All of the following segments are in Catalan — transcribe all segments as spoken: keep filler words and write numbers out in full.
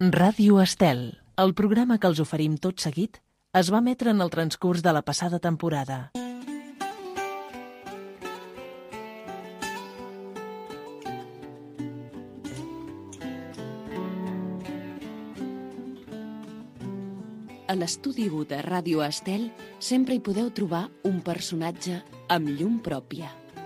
Ràdio Estel, el programa que els oferim tot seguit, es va emetre en el transcurs de la passada temporada. A l'estudi u de Ràdio Estel sempre hi podeu trobar un personatge amb llum pròpia.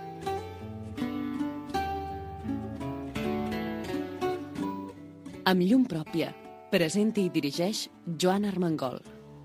Amb llum pròpia, presenta i dirigeix Joan Armengol.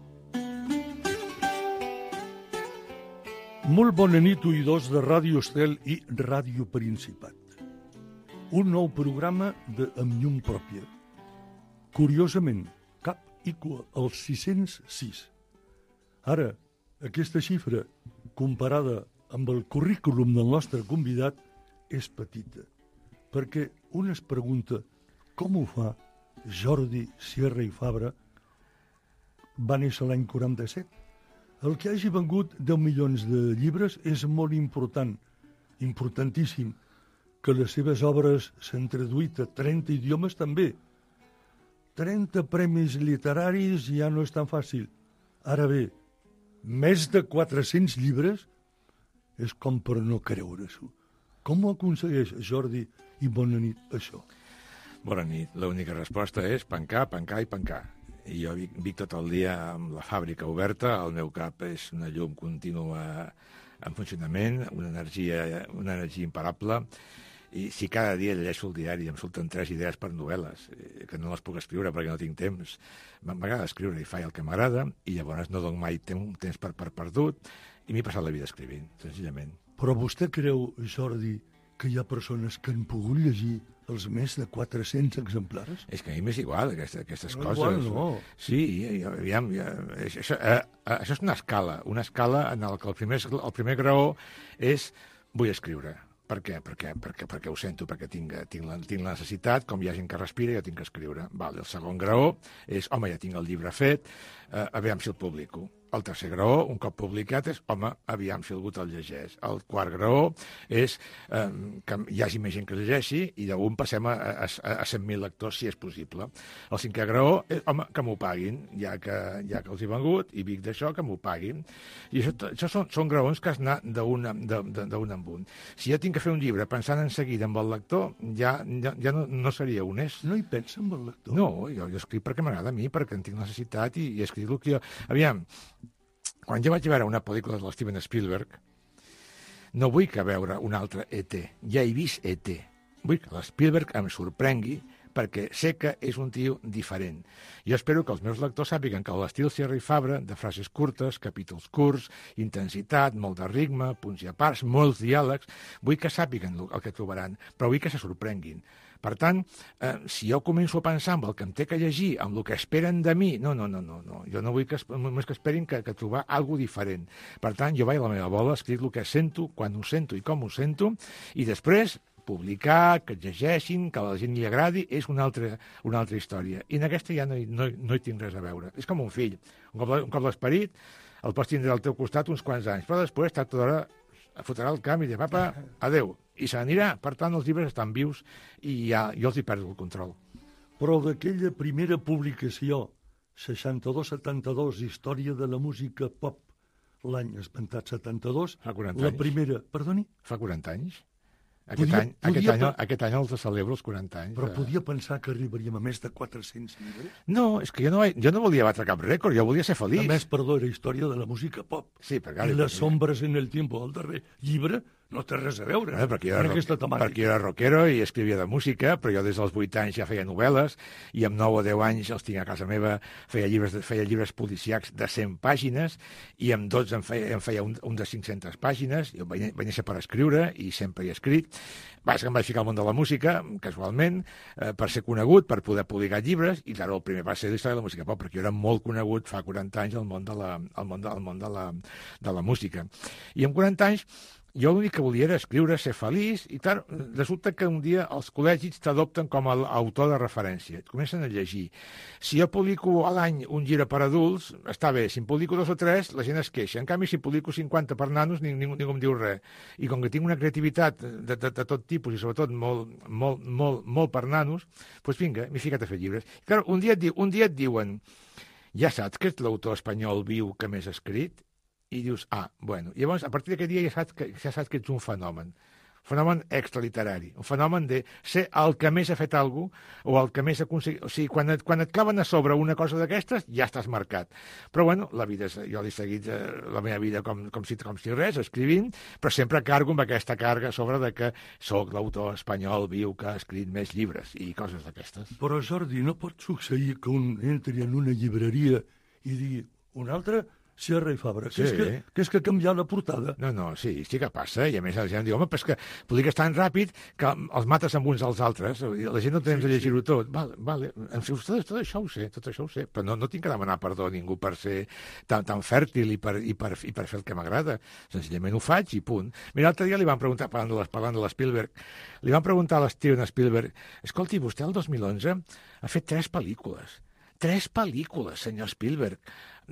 Molt bona nit, oïdors de Ràdio Estel i Ràdio Principat. Un nou programa de Amb llum pròpia. Curiosament, cap i cua, el sis-cents sis. Ara, aquesta xifra, comparada amb el currículum del nostre convidat, és petita, perquè un es pregunta com ho fa Jordi Sierra i Fabra. Va néixer l'any quaranta-set. El que hagi vengut deu milions de llibres és molt important, importantíssim, que les seves obres s'han traduït a trenta idiomes també. trenta premis literaris ja no és tan fàcil. Ara bé, més de quatre-cents llibres és com per no creure-s'ho. Com ho aconsegueix, Jordi, i bona nit, això? Bona nit. L'única resposta és pencar, pencar i pencar. I jo vic, vic tot el dia amb la fàbrica oberta, el meu cap és una llum contínua en funcionament, una energia, una energia imparable, i si cada dia llegeixo el diari em surten tres idees per novel·les, que no les puc escriure perquè no tinc temps. M'agrada escriure i faig el que m'agrada, i llavors no dono mai temps per, per perdut, i m'he passat la vida escrivint, senzillament. Però vostè creu, Jordi, que hi ha persones que han pogut llegir els més de quatre-cents exemplars? És que a mi m'és igual, aquestes, aquestes no, coses. Igual, no. Sí, aviam, ja, això, eh, això és una escala, una escala en la que el primer, el primer graó és vull escriure. Per què? Perquè, perquè, perquè ho sento, perquè tinc, tinc, la, tinc la necessitat, com hi ha gent que respira, jo tinc que escriure. Vale, el segon graó és, home, ja tinc el llibre fet, eh, aviam si el publico. El tercer graó, un cop publicat, és, home, aviam si algú te'l llegeix. El quart graó és eh, que hi hagi més gent que llegeixi i d'un passem a, a, a cent mil lectors, si és possible. El cinquè graó és, home, que m'ho paguin, ja que, ja que els he vengut i vic d'això, que m'ho paguin. I això, això són, són graons que has anat d'un en un. Si jo tinc que fer un llibre pensant en seguida amb el lector, ja, ja, ja no, no seria honest. No hi pensa amb el lector? No, jo, jo escric perquè m'agrada a mi, perquè en tinc necessitat i, i escric el que jo... Aviam, quan jo vaig veure una pel·lícula de Steven Spielberg, no vull que veure un altre E T. Ja he vist E T. Vull que l'Spielberg em sorprengui perquè sé que és un tio diferent. Jo espero que els meus lectors sàpiguen que l'estil Sierra i Fabra, de frases curtes, capítols curts, intensitat, molt de ritme, punts i a parts, molts diàlegs, vull que sàpiguen el que trobaran, però vull que se sorprenguin. Per tant, eh, si jo començo a pensar amb el que em té que llegir, amb el que esperen de mi, no, no, no, no, no. Jo no vull que, només que esperin que, que trobar alguna diferent. Per tant, jo vaig a la meva bola, escric el que sento, quan ho sento i com ho sento, i després publicar, que et llegeixin, que a la gent li agradi, és una altra, una altra història. I en aquesta ja no hi, no, no hi tinc res a veure. És com un fill. Un cop, un cop l'esperit, el pots tindre al teu costat uns quants anys, però després està tota hora fotrà el camp i dir, papa, adeu. I se n'anirà. Per tant, els llibres estan vius i ja, jo els hi perdo el control. Però d'aquella primera publicació, seixanta-dos setanta-dos, Història de la música pop, l'any espentat setanta-dos, fa quaranta la anys. primera... Perdoni? Fa quaranta anys. Aquest, Podia, any, aquest, podia, any, aquest any els celebro els quaranta anys. Però podia pensar que arribaríem a més de quatre-cents llibres? No, és que jo no, jo no volia batre cap rècord, jo volia ser feliç. A més, perdó, era Història de la música pop. Sí, perquè... I les sombres en el tiempo, el darrer llibre, no té res a veure no, perquè, jo era, aquesta temàtica. perquè jo era rockero i escrivia de música, però jo des dels vuit anys ja feia novel·les, i amb nou o deu anys els tinc a casa meva, feia llibres, de, feia llibres policiacs de cent pàgines, i amb dotze em feia, em feia un, un de cinc-centes pàgines, jo vaig, vaig néixer per escriure, i sempre he escrit. Vaig que em vaig ficar al món de la música, casualment, eh, per ser conegut, per poder publicar llibres, i clar, el primer va ser la història de la música pop, perquè jo era molt conegut fa quaranta anys al món de la, al món de, al món de la, de la música. I amb quaranta anys jo l'únic que volia era escriure, ser feliç, i clar, resulta que un dia els col·legis t'adopten com a autor de referència, et comencen a llegir. Si jo publico a l'any un llibre per adults, està bé, si en publico dos o tres, la gent es queixa. En canvi, si publico cinquanta per nanos, ningú, ningú em diu res. I com que tinc una creativitat de, de, de tot tipus, i sobretot molt, molt, molt, molt per nanos, doncs vinga, m'he ficat a fer llibres. I clar, un dia, et diu, un dia et diuen, ja saps que ets l'autor espanyol viu que més ha escrit? I dius, ah, bueno. I llavors, a partir d'aquest dia ja saps, que, ja saps que ets un fenomen. Fenomen extraliterari. Un fenomen de ser el que més ha fet alguna cosa o el que més ha aconseguit. O sigui, quan et, quan et claven a sobre una cosa d'aquestes, ja estàs marcat. Però, bueno, la vida, jo l'he seguit eh, la meva vida com, com, si, com si res, escrivint, però sempre cargo amb aquesta càrrega a sobre de que sóc l'autor espanyol viu que ha escrit més llibres i coses d'aquestes. Però, Jordi, no pot succeir que un entri en una llibreria i digui un altre... Sierra i Fabra, que, sí. és que, que és que ha canviat la portada. No, no, sí, sí que passa, i a més la gent diu, home, però és que publiques tan ràpid que els mates amb uns als altres, la gent no té temps sí, de llegir-ho sí. tot. Vale, vale. Tot, tot això ho sé, tot això ho sé, però no, no tinc que demanar perdó a ningú per ser tan, tan fèrtil i per, i, per, i per fer el que m'agrada. Senzillament ho faig i punt. Mira, l'altre dia li van preguntar, parlant de, les, parlant de l'Spielberg, li van preguntar a l'Steven Spielberg, escolti, vostè el dos mil onze ha fet tres pel·lícules. Tres pel·lícules, senyor Spielberg.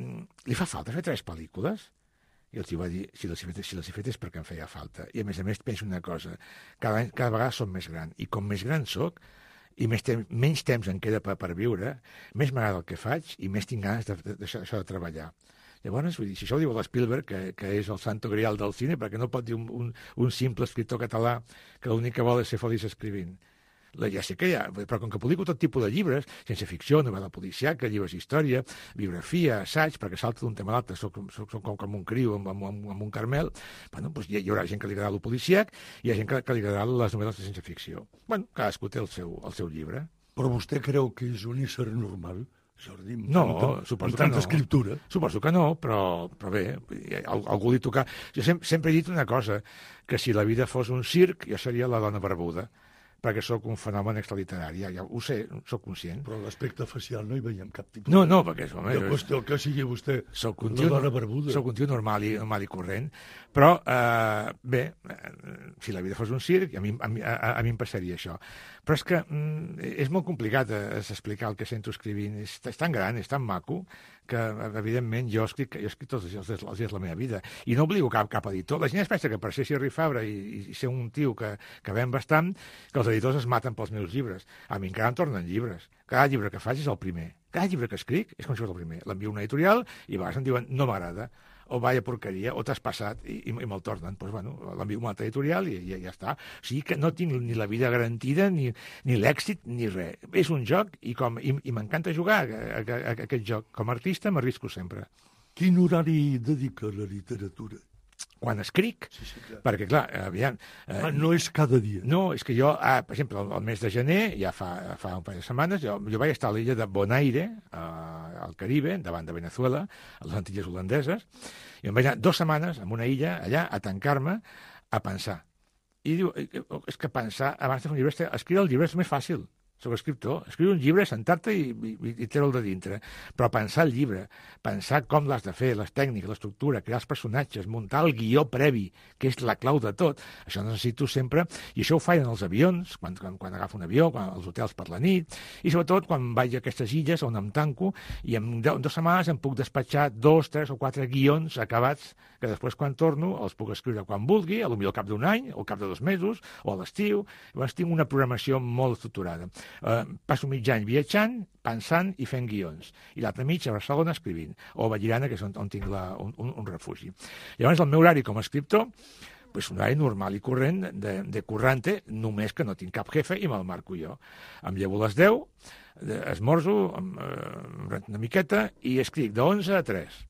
Li fa falta fer tres pel·lícules? I els va dir, si les he fet, si les he fet és perquè em feia falta. I a més a més penso una cosa, cada, any, cada vegada som més gran, i com més gran soc, i més temps, menys temps em queda per, per viure, més m'agrada el que faig i més tinc ganes de, de, de, de, de treballar. Llavors, vull dir, si això ho diu l'Spielberg, que, que és el santo grial del cine, perquè no pot dir un, un, un simple escriptor català que l'únic que vol és ser feliç escrivint. Ja sé que hi ha, però com que publico tot tipus de llibres, ciència ficció, novel·la policíaca, llibres d'història, biografia, assaig, perquè salta d'un tema a l'altre, soc, soc, soc com un criu amb, amb, amb un Carmel, bueno, doncs hi, hi haurà gent que li agradarà el policíac i hi ha gent que, que li agradarà les novel·les de ciència ficció. Bueno, cadascú té el seu, el seu llibre. Però vostè creu que és un ésser normal? Jordi, no, tanta, suposo que no. escriptura. Suposo que no, però, però bé, algú li toca... Jo sempre, sempre he dit una cosa, que si la vida fos un circ, jo seria la dona barbuda, perquè sóc un fenomen extraliterari, ja, ja ho sé, sóc conscient. Però l'aspecte facial no hi veiem cap tipus. No, no, perquè és... Home, de qüestió que sigui vostè soc un la tio, dona barbuda. Soc un tio normal i, normal i corrent, però, eh, bé, eh, si la vida fos un circ, a mi, a, mi, a, a mi em passaria això. Però és que mm, és molt complicat eh, explicar el que sento escrivint. És, és tan gran, és tan maco, que, evidentment, jo escric, jo escric tots els dies, els dies de la meva vida. I no obligo cap, cap editor. La gent es pensa que per ser Sierra i Fabra i, i ser un tio que, que ven bastant, que els editors es maten pels meus llibres. A mi encara em tornen llibres. Cada llibre que faig és el primer. Cada llibre que escric és com si fos el primer. L'envio a una editorial i a vegades em diuen no m'agrada, o vaya porqueria, o t'has passat, i, i, i me'l tornen. Doncs, bueno, l'envio a una altra editorial i, i ja està. O sigui que no tinc ni la vida garantida, ni, ni l'èxit, ni res. És un joc i, com, i, i m'encanta jugar a, a, a, a aquest joc. Com a artista m'arrisco sempre. Quin horari dedica a la literatura? Quan escric, sí, sí, clar. Perquè, clar, aviam... Eh, ah, no és cada dia. No, és que jo, ah, per exemple, el, el mes de gener, ja fa, fa un parell de setmanes, jo, jo vaig estar a l'illa de Bonaire, eh, al Caribe, davant de Venezuela, a les Antilles holandeses, i em vaig anar dues setmanes en una illa, allà, a tancar-me, a pensar. I diu, és que pensar, abans de fer un llibre, escriure el llibre és més fàcil. Soc escriptor. Escriure un llibre, sentar-te i, i, i treure'l de dintre. Però pensar el llibre, pensar com l'has de fer, les tècniques, l'estructura, crear els personatges, muntar el guió previ, que és la clau de tot, això necessito sempre, i això ho faig en els avions, quan, quan, quan agafo un avió, quan, als hotels per la nit, i sobretot quan vaig a aquestes illes on em tanco, i en, de, en dues setmanes em puc despatxar dos, tres o quatre guions acabats, que després quan torno els puc escriure quan vulgui, potser al cap d'un any, o al cap de dos mesos, o a l'estiu. Llavors tinc una programació molt estructurada. Uh, passo mig any viatjant, pensant i fent guions. I l'altre mig a Barcelona escrivint. O a Vallirana, que és on, on tinc la, un, un, un refugi. Llavors, el meu horari com a escriptor, pues, un horari normal i corrent de, de currante, només que no tinc cap jefe i me'l marco jo. Em llevo a les deu, esmorzo, em, em rento una miqueta i escric de onze a tres.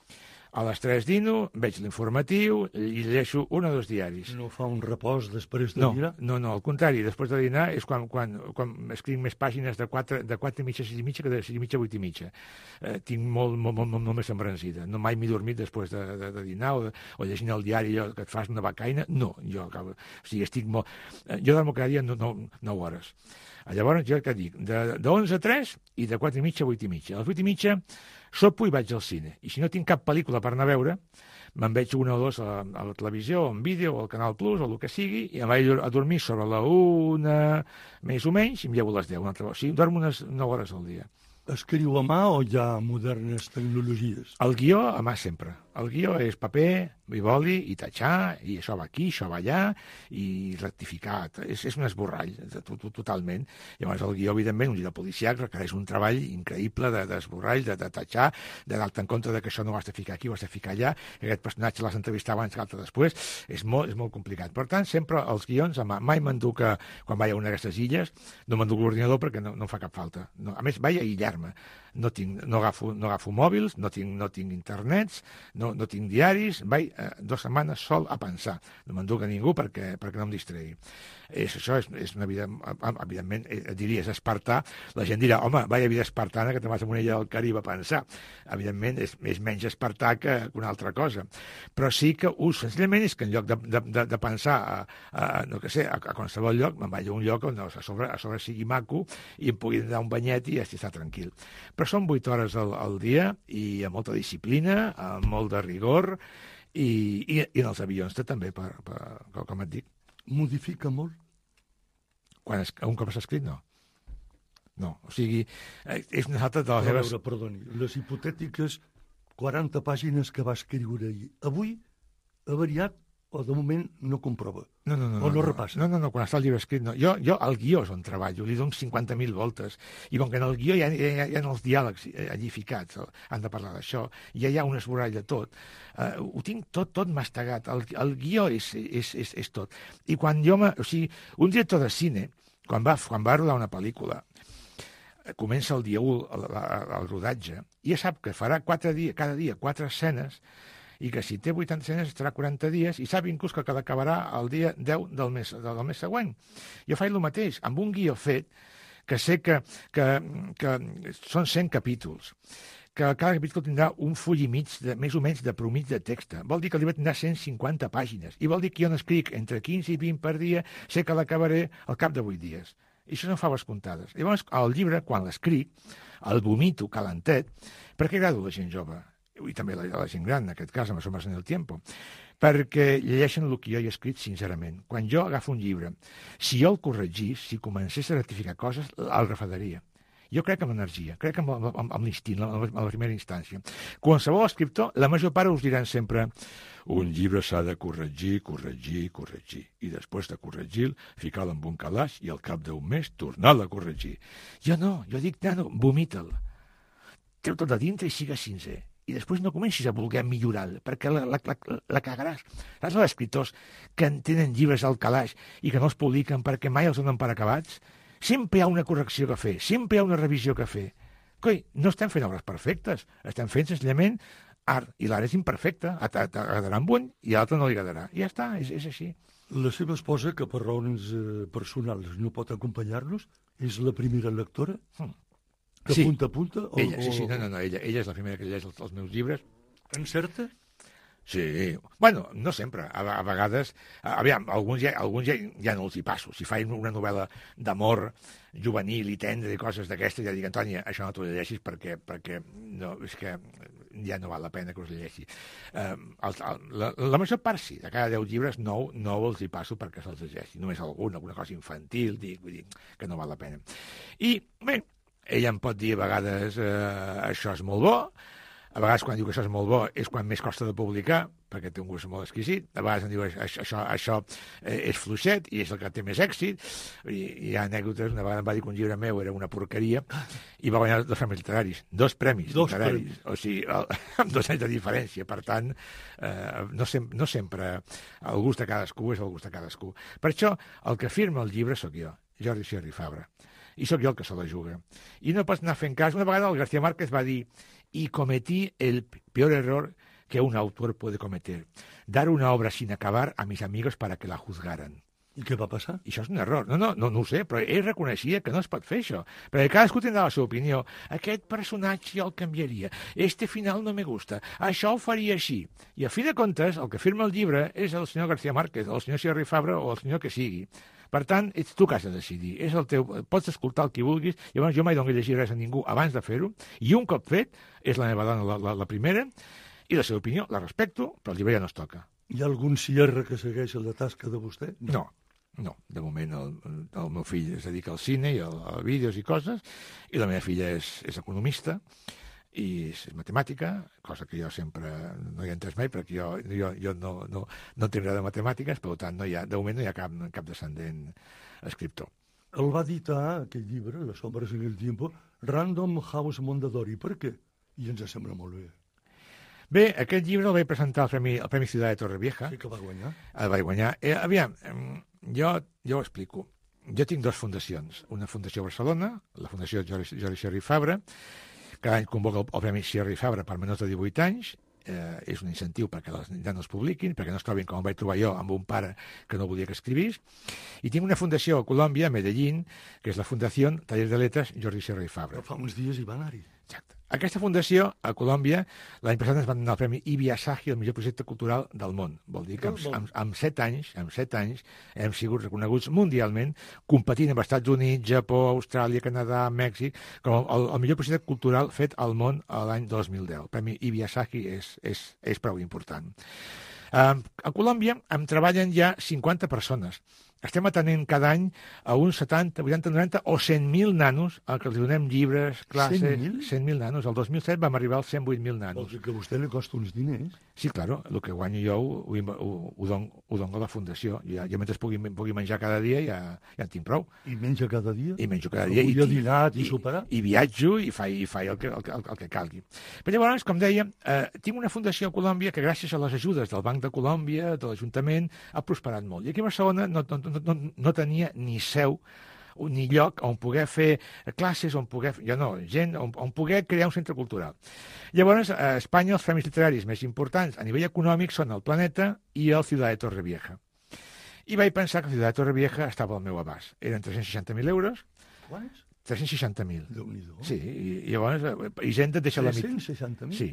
A les tres dino, veig l'informatiu i llegeixo un o dos diaris. No fa un repòs després de no, dinar? No, no, al contrari. Després de dinar és quan, quan, quan escric més pàgines de quatre, de quatre i mitja a sis i mitja que de sis i mitja a vuit i mitja. Eh, tinc molt, molt, molt, molt, molt més embranzida. No mai m'he dormit després de, de, de dinar o, de, o llegint el diari allò que et fas una becaina. No, jo acabo... O sigui, estic molt... Jo dormo cada dia no, no, nou hores. Llavors, jo què dic? De, de onze a tres i de quatre i mitja a vuit i mitja. A les vuit i mitja sopo i vaig al cine. I si no tinc cap pel·lícula per anar a veure, me'n veig una o dues a, a la televisió, en vídeo, o al Canal Plus, o el que sigui, i em vaig a dormir sobre la una, més o menys, i em llevo a les deu. Una altra vegada. O sigui, dormo unes nou hores al dia. Escriu a mà o hi ha modernes tecnologies? El guió a mà sempre. El guió és paper, i boli, i tatxar, i això va aquí, això va allà, i rectificar. És, és un esborrall, totalment. Llavors el guió, evidentment, un llibre policiac requereix un treball increïble d'esborrall, de, de tatxar, de dar-te en compte de que això no ho has de ficar aquí, ho has de ficar allà, que aquest personatge l'has d'entrevistar abans que l'altre després. És molt, és molt complicat. Per tant, sempre els guions, mai m'enduc, quan vaig a una d'aquestes illes, no m'enduc l'ordinador perquè no, no em fa cap falta. No, a més, vaig a aïllar-me. No, tinc, no, agafo, no agafo mòbils, no tinc, no tinc internets, no, no tinc diaris, vaig eh, dues setmanes sol a pensar. No m'enduc a ningú perquè, perquè no em distregui. És, això és, és una vida, evidentment, eh, diries espartà. La gent dirà, home, vaya vida espartana que te vas a una illa del Carib a pensar. Evidentment, és, és menys espartà que una altra cosa. Però sí que, ús, senzillament, és que en lloc de, de, de, de pensar a, a, no que sé, a, a qualsevol lloc, me'n vaig a un lloc on a sobre, a sobre sigui maco i em pugui dar un banyet i estar tranquil. Però són vuit hores al, al dia i amb molta disciplina, amb molt de rigor, i, i, i en els avions també, per, per, com et dic. Modifica molt? Quan es, un cop s'ha escrit, no. No, o sigui, és una altra de les seves... seves... Perdoni, les hipotètiques quaranta pàgines que va escriure ahir. Avui ha variat o de moment no comprova? No, no, no. O no, no repassa? No, no, no, quan està el llibre escrit, no. Jo, jo el guió és on treballo, li dono cinquanta mil voltes, i com que en el guió hi ha, hi ha, hi ha els diàlegs allí ficats, han de parlar d'això, ja hi ha un esborrall de tot, uh, ho tinc tot, tot mastegat, el, el guió és, és, és, és tot. I quan jo, me, o sigui, un director de cine, quan va, quan va rodar una pel·lícula, comença el dia u el, el rodatge, i ja sap que farà quatre dies, cada dia quatre escenes, i que si té vuitanta escenes estarà quaranta dies, i sap inclús que acabarà el dia deu del mes, del mes següent. Jo faig el mateix, amb un guió fet, que sé que, que, que són cent capítols, que cada capítol tindrà un full i mig, de, més o menys de promig de text. Vol dir que el llibre tindrà cent cinquanta pàgines, i vol dir que jo n'escric entre quinze i vint per dia, sé que l'acabaré al cap de vuit dies. I això són faves comptades. Llavors, el llibre, quan l'escric, el vomito calentet, perquè agrado a la gent jove, i també a la gent gran, en aquest cas, amb Asomas en el Tiempo, perquè llegeixen el que jo he escrit sincerament. Quan jo agafo un llibre, si jo el corregís, si comencés a rectificar coses, el refredaria. Jo crec en l'energia, crec en, en, en l'instint, en la primera instància. Qualsevol escriptor, la major part us diran sempre un llibre s'ha de corregir, corregir, corregir, i després de corregir, ficar-lo en un calaix i al cap d'un mes tornar-lo a corregir. Jo no, jo dic, nano, vomita-l. Treu tot de dintre i siga sincer. I després no comencis a voler millorar, perquè la, la, la, la cagaràs. Saps els escriptors que en tenen llibres al calaix i que no els publiquen perquè mai els donen per acabats? Sempre hi ha una correcció que fer, sempre hi ha una revisió que fer. Coi, no estem fent obres perfectes, estem fent senzillament art, i l'art és imperfecte, t'agradarà amb un i a l'altre no li agradarà. I ja està, és, és així. La seva esposa, que per raons eh, personals no pot acompanyar-nos, és la primera lectora? Mm. Que sí. punta a punta? O, ella, sí, sí, no, no, no, ella, ella és la primera que llegeix els, els meus llibres. Encerta? Sí, bueno, no sempre, a, a vegades, aviam, alguns, ja, alguns ja, ja no els hi passo. Si faig una novel·la d'amor juvenil i tendre i coses d'aquestes, ja dic, Antònia, això no t'ho llegeixis perquè, perquè no, és que ja no val la pena que us llegeixi. Uh, el, el, la, la major part sí, de cada deu llibres, nou, nou els hi passo perquè se'ls llegeixi. Només algun, alguna cosa infantil, dic, vull dir que no val la pena. I, bé, ella em pot dir a vegades eh, això és molt bo, a vegades quan diu que això és molt bo és quan més costa de publicar, perquè té un gust molt exquisit, a vegades em diu això, això, això és fluixet i és el que té més èxit, i hi ha anècdotes, una vegada em va dir que un llibre meu era una porqueria i va guanyar dos premis literaris, dos premis dos literaris, premis. O sigui, el, amb dos anys de diferència, per tant, eh, no, sem no sempre el gust de cadascú és el gust de cadascú. Per això, el que firma el llibre sóc jo, Jordi Sierra i Fabra. I sóc jo el que se la juga. I no pots anar fent cas. Una vegada el García Márquez va dir «Y cometí el peor error que un autor puede cometer. Dar una obra sin acabar a mis amigos para que la juzgaran». I què va passar? I això és un error. No, no, no, no ho sé, però ell reconeixia que no es pot fer això. Perquè cadascú tindrà la seva opinió. Aquest personatge jo el canviaria. Este final no me gusta. Això ho faria així. I a fi de comptes, el que firma el llibre és el senyor García Márquez, el senyor Sierra i Fabra o el senyor que sigui. Per tant, ets tu que has de decidir. És el teu... Pots escoltar el que vulguis, llavors jo mai dono a llegir res a ningú abans de fer-ho, i un cop fet, és la meva dona la, la, la primera, i la seva opinió la respecto, però el llibre ja no es toca. Hi ha algun cierre que segueix la tasca de vostè? No, no. De moment el, el meu fill es dedica al cine i a, a vídeos i coses, i la meva filla és, és economista, i és matemàtica, cosa que jo sempre no hi he entès mai, perquè jo, jo, jo no, no, no entenc res de matemàtiques, per tant, no hi ha, de moment no hi ha cap, cap descendent escriptor. El va editar, aquell llibre, Les ombres en el tiempo, Random House Mondadori. Per què? I ens sembla molt bé. Bé, aquest llibre el vaig presentar al Premi, al Premi Ciutat de Torrevieja. Sí que va guanyar. El vaig guanyar. Eh, aviam, jo, jo ho explico. Jo tinc dues fundacions. Una fundació a Barcelona, la Fundació Jordi, Jordi Sierra i Fabra. Cada any convoca el, el Premi Sierra i Fabra per menors de divuit anys. Eh, és un incentiu perquè les ja no es publiquin, perquè no es trobin com em vaig trobar jo amb un pare que no volia que escrivís. I tinc una fundació a Colòmbia, a Medellín, que és la Fundació Taller de Lettres Jordi Sierra i Fabra. Fa uns dies hi va anar-hi. Exacte. Aquesta fundació, a Colòmbia, l'any passat ens van donar el Premi Ibiasagi, el millor projecte cultural del món. Vol dir que amb, amb, amb set anys, amb set anys hem sigut reconeguts mundialment, competint amb Estats Units, Japó, Austràlia, Canadà, Mèxic, com el, el millor projecte cultural fet al món l'any dos mil deu. El Premi Ibiasagi és, és, és prou important. Um, a Colòmbia em treballen ja cinquanta persones. Estem atenent cada any a uns setanta, vuitanta, noranta o cent mil nanos a què els donem llibres, classes... cent mil? cent mil nanos. El dos mil set vam arribar als cent vuit mil nanos. Vol dir que a vostè li costa uns diners. Sí, claro, el que guanyo jo ho, ho, ho, ho, dono, ho dono a la fundació. Jo, jo mentre pugui, pugui menjar cada dia ja, ja en tinc prou. I menja cada dia? I menjo cada dia. I, I, dinat i, i soparà? I viatjo i faig, i faig el, que, el, el, el que calgui. Però llavors, com deia, eh, tinc una fundació a Colòmbia que gràcies a les ajudes del Banc de Colòmbia, de l'Ajuntament, ha prosperat molt. I aquí a Barcelona no, no, no, no, no tenia ni seu ni lloc on poder fer classes, on poder... Jo no, gent, on, on poder crear un centre cultural. Llavors, a Espanya els premis literaris més importants a nivell econòmic són el Planeta i el Ciutat de Torrevieja. I vaig pensar que el Ciutat de Torrevieja estava al meu abast. Eren tres-cents seixanta mil euros. Quants? tres-cents seixanta mil. Déu-n'hi-do. Sí, i, i llavors Hisenda et deixa la meitat. tres-cents seixanta mil? Sí.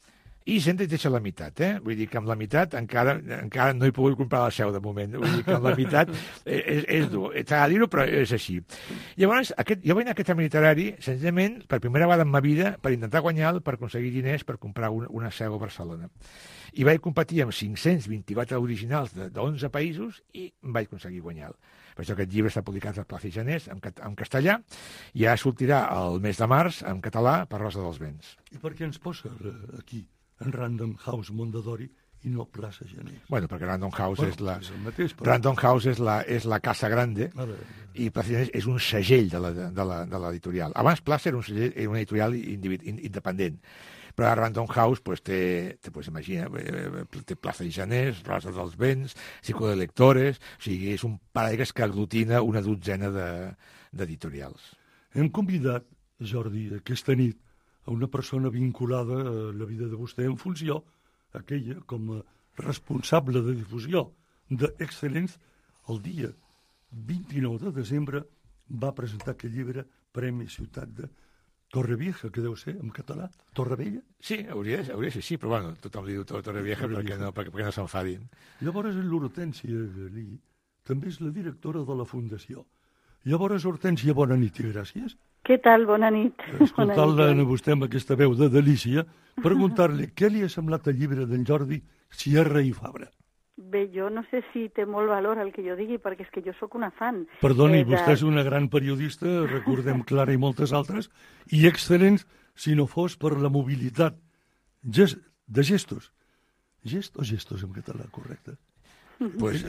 I Hisenda et deixa la meitat, eh? Vull dir que amb la meitat encara, encara no he pogut comprar la seu de moment. Vull dir que amb la meitat és, és dur. S'ha de dir-ho, però és així. Llavors, aquest, jo vaig anar a aquest Premi Literari, senzillament, per primera vegada en ma vida, per intentar guanyar-lo, per aconseguir diners per comprar una, una seu a Barcelona. I vaig competir amb cinc-cents vint-i-quatre originals d'onze països i vaig aconseguir guanyar-lo. Per això aquest llibre està publicat al Plaza Janés, en, en castellà, i ja sortirà el mes de març en català per Rosa dels Vents. I per què ens posa aquí, en Random House Mondadori, i no Plaça Janés? Bueno, perquè Random House bueno, és la... És el mateix, però... Random House és la, és la Casa Grande, A veure, a veure. i Plaça Janés és un segell de l'editorial. Abans Plaça era un segell, era una editorial independent, però Random House pues, té, té pues, imagina, té Plaza Janés, Rosa dels Vents, Círculo de Lectores, o sigui, és un paraigua que aglutina una dotzena d'editorials. Hem convidat, Jordi, aquesta nit, a una persona vinculada a la vida de vostè en funció, aquella com a responsable de difusió d'Excel·lents, el dia vint-i-nou de desembre va presentar aquest llibre Premi Ciutat de Torrevieja, que deu ser en català, Torrevella? Sí, hauria, hauria de ser sí, però bueno, tothom li diu Torrevieja perquè no, perquè, perquè no s'enfadin. Llavors l'Hortènsia Galí també és la directora de la Fundació. Llavors, Hortènsia, bona nit i gràcies. Què tal? Bona nit. Escoltant-la a vostè amb aquesta veu de delícia, preguntar-li què li ha semblat el llibre d'en Jordi Sierra i Fabra. Bé, jo no sé si té molt valor el que jo digui, perquè és que jo sóc una fan. Perdoni, eh, de... vostè és una gran periodista, recordem Clara i moltes altres, i excel·lents si no fos per la mobilitat gest, de gestos. Gest o gestos en català, correcte? Pues,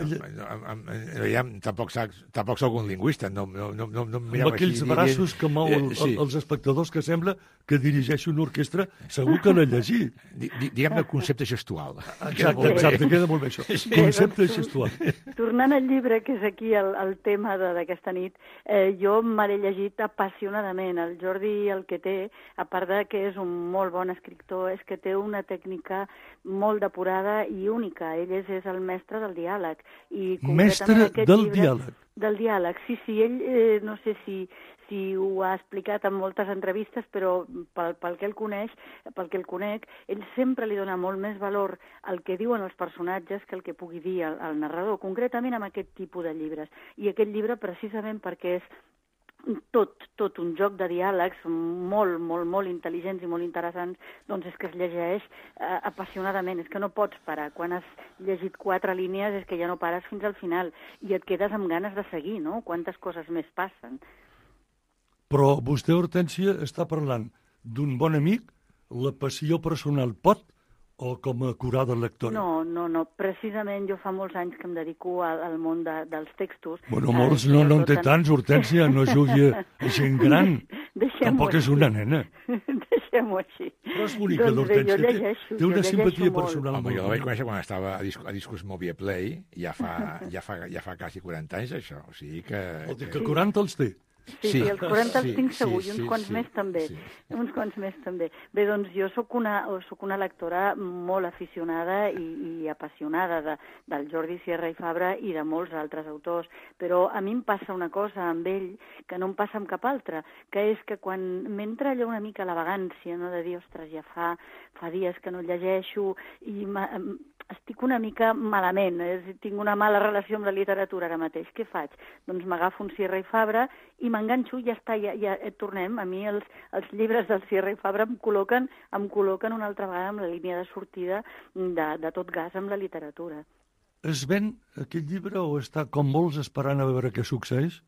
ja, tampoc, saps, tampoc sóc un lingüista. No, no, no, no, no amb aquells així, braços que mou el, eh, sí. els espectadors que sembla que dirigeix una orquestra, segur que l'ha llegit. Diguem-ne concepte gestual. Exacte, exacte, queda molt bé això. Concepte gestual. Tornant al llibre, que és aquí el, el tema d'aquesta nit, eh, jo me l'he llegit apassionadament. El Jordi el que té, a part de que és un molt bon escriptor, és que té una tècnica molt depurada i única. Ell és, és el mestre del diàleg. I Mestre aquest del llibre, diàleg. Del diàleg, sí, sí. Ell, eh, no sé si, si ho ha explicat en moltes entrevistes, però pel, pel, que el coneix, pel que el conec, ell sempre li dona molt més valor al que diuen els personatges que el que pugui dir el, el narrador, concretament amb aquest tipus de llibres. I aquest llibre, precisament perquè és tot, tot un joc de diàlegs molt, molt, molt intel·ligents i molt interessants, doncs és que es llegeix eh, apassionadament, és que no pots parar. Quan has llegit quatre línies és que ja no pares fins al final i et quedes amb ganes de seguir, no? Quantes coses més passen. Però vostè, Hortènsia, està parlant d'un bon amic, la passió personal pot, o com a curada lectora? No, no, no. Precisament jo fa molts anys que em dedico al, al món de, dels textos. Bueno, molts no, no en té tants, Hortènsia, no jugui a gent gran. Tampoc és una nena. Deixem-ho així. Però és bonica, doncs l'Hortènsia. Té, té una simpatia personal. Home, jo la vaig conèixer quan estava a, disc, a Discos Movie Play, ja fa, ja, fa, ja fa quasi quaranta anys, això. O sigui que... O que quaranta els té. Sí, sí, els quaranta els sí, tinc segur, sí, i uns sí, quants sí, més també. sí. Uns quants més també. Bé, doncs jo sóc una, sóc una lectora molt aficionada i, i apassionada de, del Jordi Sierra i Fabra i de molts altres autors, però a mi em passa una cosa amb ell que no em passa amb cap altre, que és que quan m'entra allò una mica la vagància, no?, de dir, ostres, ja fa, fa dies que no llegeixo i estic una mica malament, eh? Tinc una mala relació amb la literatura ara mateix. Què faig? Doncs m'agafo un Sierra i Fabra i m'enganxo i ja està, ja, ja tornem. A mi els, els llibres del Sierra i Fabra em col·loquen, em col·loquen una altra vegada amb la línia de sortida de, de tot gas amb la literatura. Es ven aquest llibre o està com molts esperant a veure què succeeix?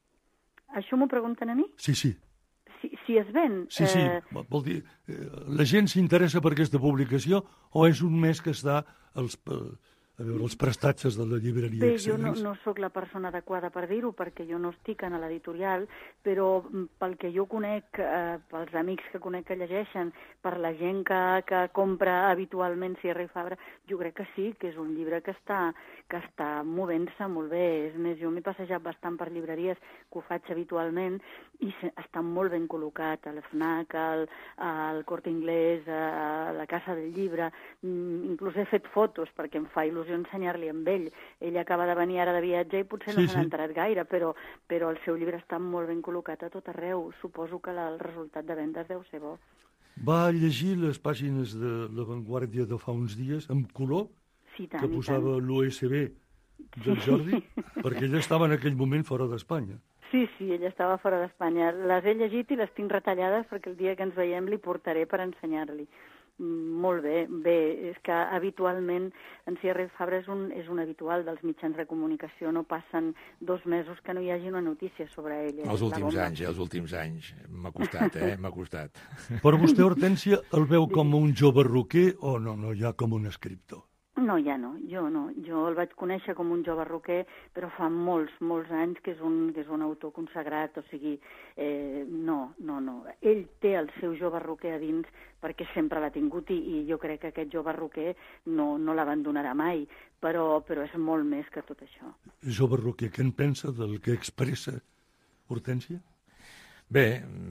Això m'ho pregunten a mi? Sí, sí. Si, si es ven... Sí, sí, eh... vol dir, eh, la gent s'interessa per aquesta publicació o és un mes que està als, a veure, els prestatges de la llibreria? Bé, jo no, no sóc la persona adequada per dir-ho, perquè jo no estic en l'editorial, però pel que jo conec, eh, pels amics que conec que llegeixen, per la gent que, que compra habitualment Sierra i Fabra, jo crec que sí, que és un llibre que està, que està movent-se molt bé. És més, jo m'he passejat bastant per llibreries, que ho faig habitualment, i està molt ben col·locat a l'FNAC, al, al Corte Inglés, a la Casa del Llibre. Inclús he fet fotos perquè em fa il·lusió ensenyar-li amb ell. Ell acaba de venir ara de viatge i potser no sí, se n'ha sí. enterat gaire, però, però el seu llibre està molt ben col·locat a tot arreu. Suposo que la, el resultat de vendes deu ser bo. Va llegir les pàgines de La Vanguardia de fa uns dies amb color, sí, tant, que posava l'U S B del Jordi, sí. Perquè ell estava en aquell moment fora d'Espanya. Sí, sí, ella estava fora d'Espanya. Les he llegit i les tinc retallades perquè el dia que ens veiem li portaré per ensenyar-li. Molt bé, bé, és que habitualment en Sierra i Fabra és un, és un habitual dels mitjans de comunicació, no passen dos mesos que no hi hagi una notícia sobre ell. Els últims anys, eh, els últims anys, m'ha costat, eh, m'ha costat. Però vostè, Hortènsia, el veu com un jove roquer o no, no, ja com un escriptor? No, ja no, jo no. Jo el vaig conèixer com un jove roquer, però fa molts, molts anys que és un, que és un autor consagrat, o sigui, eh, no, no, no. Ell té el seu jove roquer a dins perquè sempre l'ha tingut i, i jo crec que aquest jove roquer no, no l'abandonarà mai, però, però és molt més que tot això. Jove roquer, què en pensa del que expressa Hortènsia? Bé,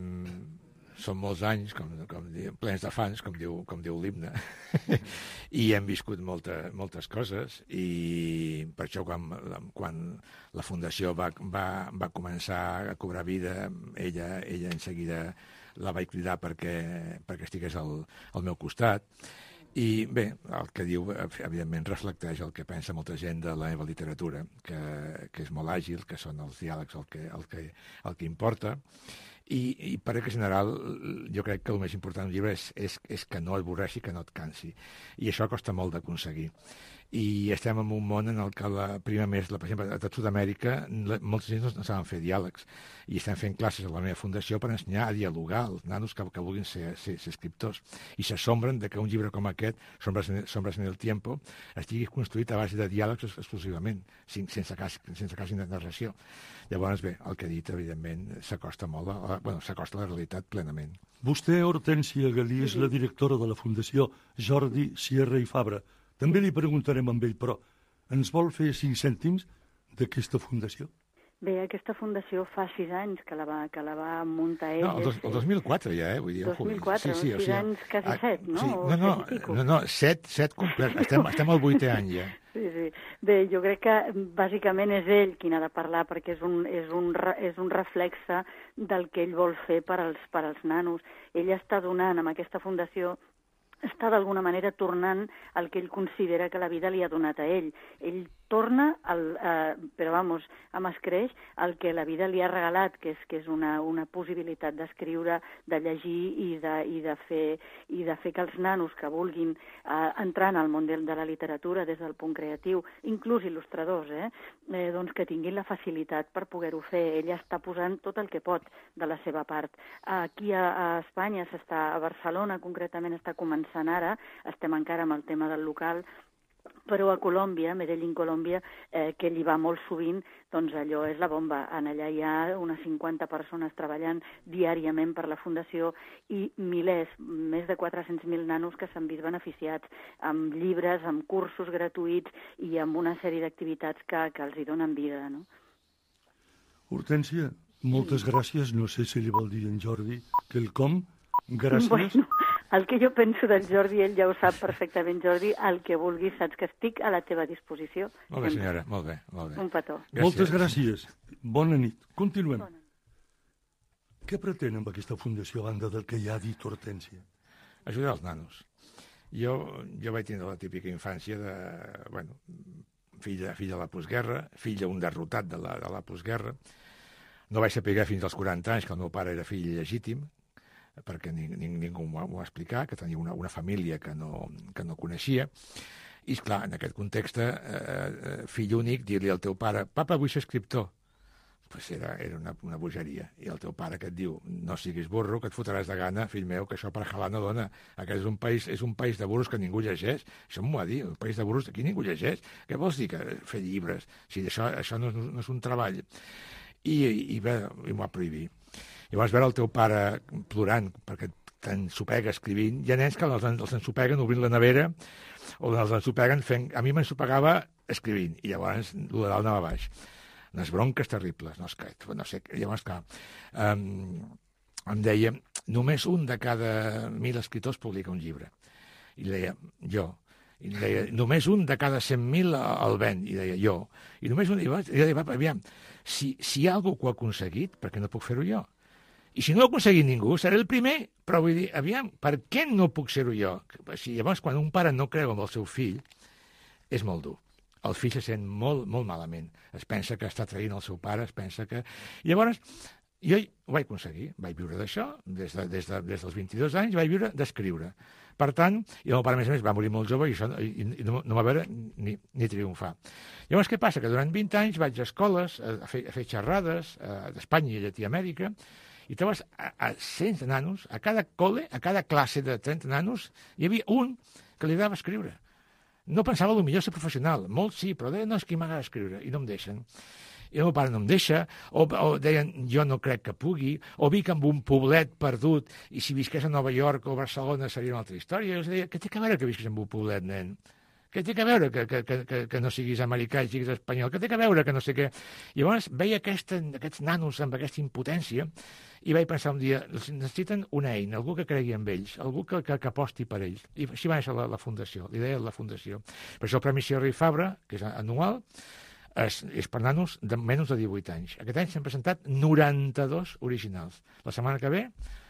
són molts anys, com, com diu, plens de fans, com diu, com diu l'himne, i hem viscut molta, moltes coses, i per això quan, quan la Fundació va, va, va començar a cobrar vida, ella, ella en seguida la vaig cridar perquè, perquè estigués al, al meu costat. I bé, el que diu, evidentment, reflecteix el que pensa molta gent de la meva literatura, que, que és molt àgil, que són els diàlegs el que, el que, el que importa, I, i per en general jo crec que el més important del llibre és, és, és que no avorreixi, que no et cansi. I això costa molt d'aconseguir. I estem en un món en el que la prima més, la, per exemple, a tot Sud-amèrica, molts gent no saben fer diàlegs. I estem fent classes a la meva fundació per ensenyar a dialogar als nanos que, que vulguin ser, ser, ser escriptors. I s'assombren de que un llibre com aquest, Sombras en, Sombras en el Tiempo, estigui construït a base de diàlegs exclusivament, sense cas, sense cas de narració. Llavors, bé, el que he dit, evidentment, s'acosta molt, a, bueno, s'acosta a la realitat plenament. Vostè, Hortènsia Galí, és la directora de la Fundació Jordi Sierra i Fabra. També li preguntarem amb ell, però ens vol fer cinc cèntims d'aquesta fundació? Bé, aquesta fundació fa sis anys que la va, que la va muntar ell. No, el, dos, el dos mil quatre ja, eh? Vull dir, dos mil quatre, sí, sí, sis o sigui, anys, quasi set, no? Sí, no, no, no, no, set, set complet. Estem, estem al vuitè any ja. Sí, sí. sí. Bé, jo crec que bàsicament és ell qui n'ha de parlar, perquè és un, és un, és un reflexe del que ell vol fer per als, per als nanos. Ell està donant amb aquesta fundació, està d'alguna manera tornant el que ell considera que la vida li ha donat a ell. Ell torna, el, eh, però vamos, amb escreix, el que la vida li ha regalat, que és, que és una, una possibilitat d'escriure, de llegir i de, i, de fer, i de fer que els nanos que vulguin eh, entrar en el món de, de la literatura des del punt creatiu, inclús il·lustradors, eh, eh, doncs que tinguin la facilitat per poder-ho fer. Ell està posant tot el que pot de la seva part. Aquí a, a Espanya s'està, a Barcelona concretament està començant ara, estem encara amb el tema del local, però a Colòmbia, Medellín, Colòmbia, eh, que ell hi va molt sovint, doncs allò és la bomba. En allà hi ha unes cinquanta persones treballant diàriament per la Fundació i milers, més de quatre-cents mil nanos que s'han vist beneficiats amb llibres, amb cursos gratuïts i amb una sèrie d'activitats que, que els hi donen vida, no? Hortènsia, moltes gràcies. No sé si li vol dir en Jordi quelcom. Gràcies. Bueno, el que jo penso del Jordi, ell ja ho sap perfectament, Jordi, el que vulguis, saps que estic a la teva disposició. Molt bé, senyora, molt bé. Molt bé. Un petó. Gràcies. Moltes gràcies. Bona nit. Continuem. Bona. Què pretén amb aquesta fundació, a banda del que ja ha dit Hortènsia? Ajudar els nanos. Jo, jo vaig tindre la típica infància de, bueno, fill de, fill de la postguerra, fill d'un derrotat de la, de la postguerra. No vaig saber fins als quaranta anys que el meu pare era fill legítim, perquè ni, ni, ningú m'ho va explicar, que tenia una, una família que no, que no coneixia. I, esclar, en aquest context, eh, fill únic, dir-li al teu pare, papa, vull ser escriptor. Pues era, era una, una bogeria. I el teu pare que et diu, no siguis burro, que et fotràs de gana, fill meu, que això per jalar no dona. Aquest és un país, és un país de burros que ningú llegeix. Això m'ho va dir, un país de burros aquí ningú llegeix. Què vols dir, que fer llibres? Si això, això no, no és un treball. I, i, bé, i m'ho va prohibir. Llavors veure el teu pare plorant perquè t'ensopega escrivint. Hi ha nens que els, els ensopeguen obrint la nevera o els ensopeguen fent... A mi m'ensopegava escrivint i llavors el de dalt anava baix. Unes bronques terribles. No, és que, no sé, llavors, clar, um, em deia només un de cada mil escriptors publica un llibre. I deia, jo. I deia, només un de cada cent mil el ven. I deia, jo. I només un... I deia, aviam, si, si hi ha algú que ho ha aconseguit, per què no puc fer-ho jo? I si no ho ha aconseguit ningú, seré el primer, però vull dir, aviam, per què no puc ser-ho jo? Si llavors, quan un pare no creu en el seu fill, és molt dur. El fill se sent molt, molt malament. Es pensa que està traint el seu pare, es pensa que... I llavors, jo ho vaig aconseguir, vaig viure d'això, des, de, des, de, des dels vint-i-dos anys vaig viure d'escriure. Per tant, i el meu pare, a més a més, va morir molt jove i, això, i, i no, no va veure ni, ni triomfar. Llavors, què passa? Que durant vint anys vaig a escoles a fer, a fer xerrades d'Espanya i Llatinoamèrica, i trobes a, a cent nanos, a cada col·le, a cada classe de trenta nanos, hi havia un que li agradava escriure. No pensava el millor ser professional, molt sí, però deia, no, és que m'agrada escriure, i no em deixen. I el meu pare no em deixa, o, o deien, jo no crec que pugui, o vic en un poblet perdut, i si visqués a Nova York o Barcelona seria una altra història. I jo deia, què té que veure que visqués en un poblet, nen? Què té que veure que, que, que, que no siguis americà i siguis espanyol? Què té que veure que no sé què? I llavors veia aquesta, aquests nanos amb aquesta impotència i vaig pensar un dia, necessiten una eina, algú que cregui en ells, algú que, que, que aposti per ells. I així va néixer la, la fundació, l'idea de la fundació. Per això el Premi Sierra i Fabra, que és anual, és, és per nanos de menys de divuit anys. Aquest any s'han presentat noranta-dos originals. La setmana que ve,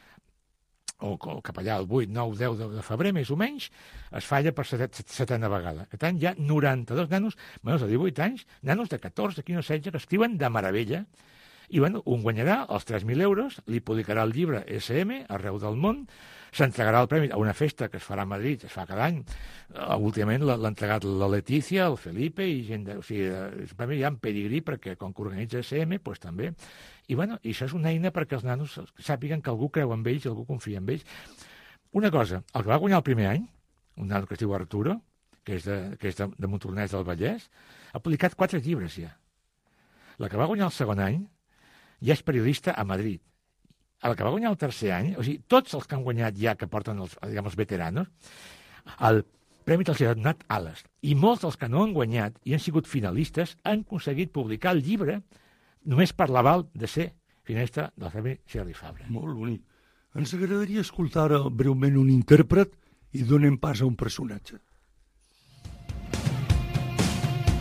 o cap allà el vuit, nou, deu de febrer, més o menys, es falla per set, setena vegada. Aquest any hi ha noranta-dos nanos menys de divuit anys, nanos de catorze, quinze, setze, que escriuen de meravella. I, bueno, un guanyarà els tres mil euros, li publicarà el llibre esse eme arreu del món, s'entregarà el premi a una festa que es farà a Madrid, es fa cada any. Uh, últimament l'ha entregat la Letícia, el Felipe, i gent de... O sigui, el premi ja en pedigrí, perquè com que organitza esse eme, doncs també. I, bueno, i això és una eina perquè els nanos sàpiguen que algú creu en ells, algú confia en ells. Una cosa, el que va guanyar el primer any, un nano que es diu Arturo, que és de, que és de, de Montornès del Vallès, ha publicat quatre llibres ja. La que va guanyar el segon any ja és periodista a Madrid. El que va guanyar el tercer any, o sigui, tots els que han guanyat ja, que porten els, diguem, els veteranos, el premi els ha donat ales. I molts dels que no han guanyat i han sigut finalistes han aconseguit publicar el llibre només per l'aval de ser finestra del Premi Sierra i Fabra. Molt bonic. Ens agradaria escoltar breument un intèrpret i donem pas a un personatge.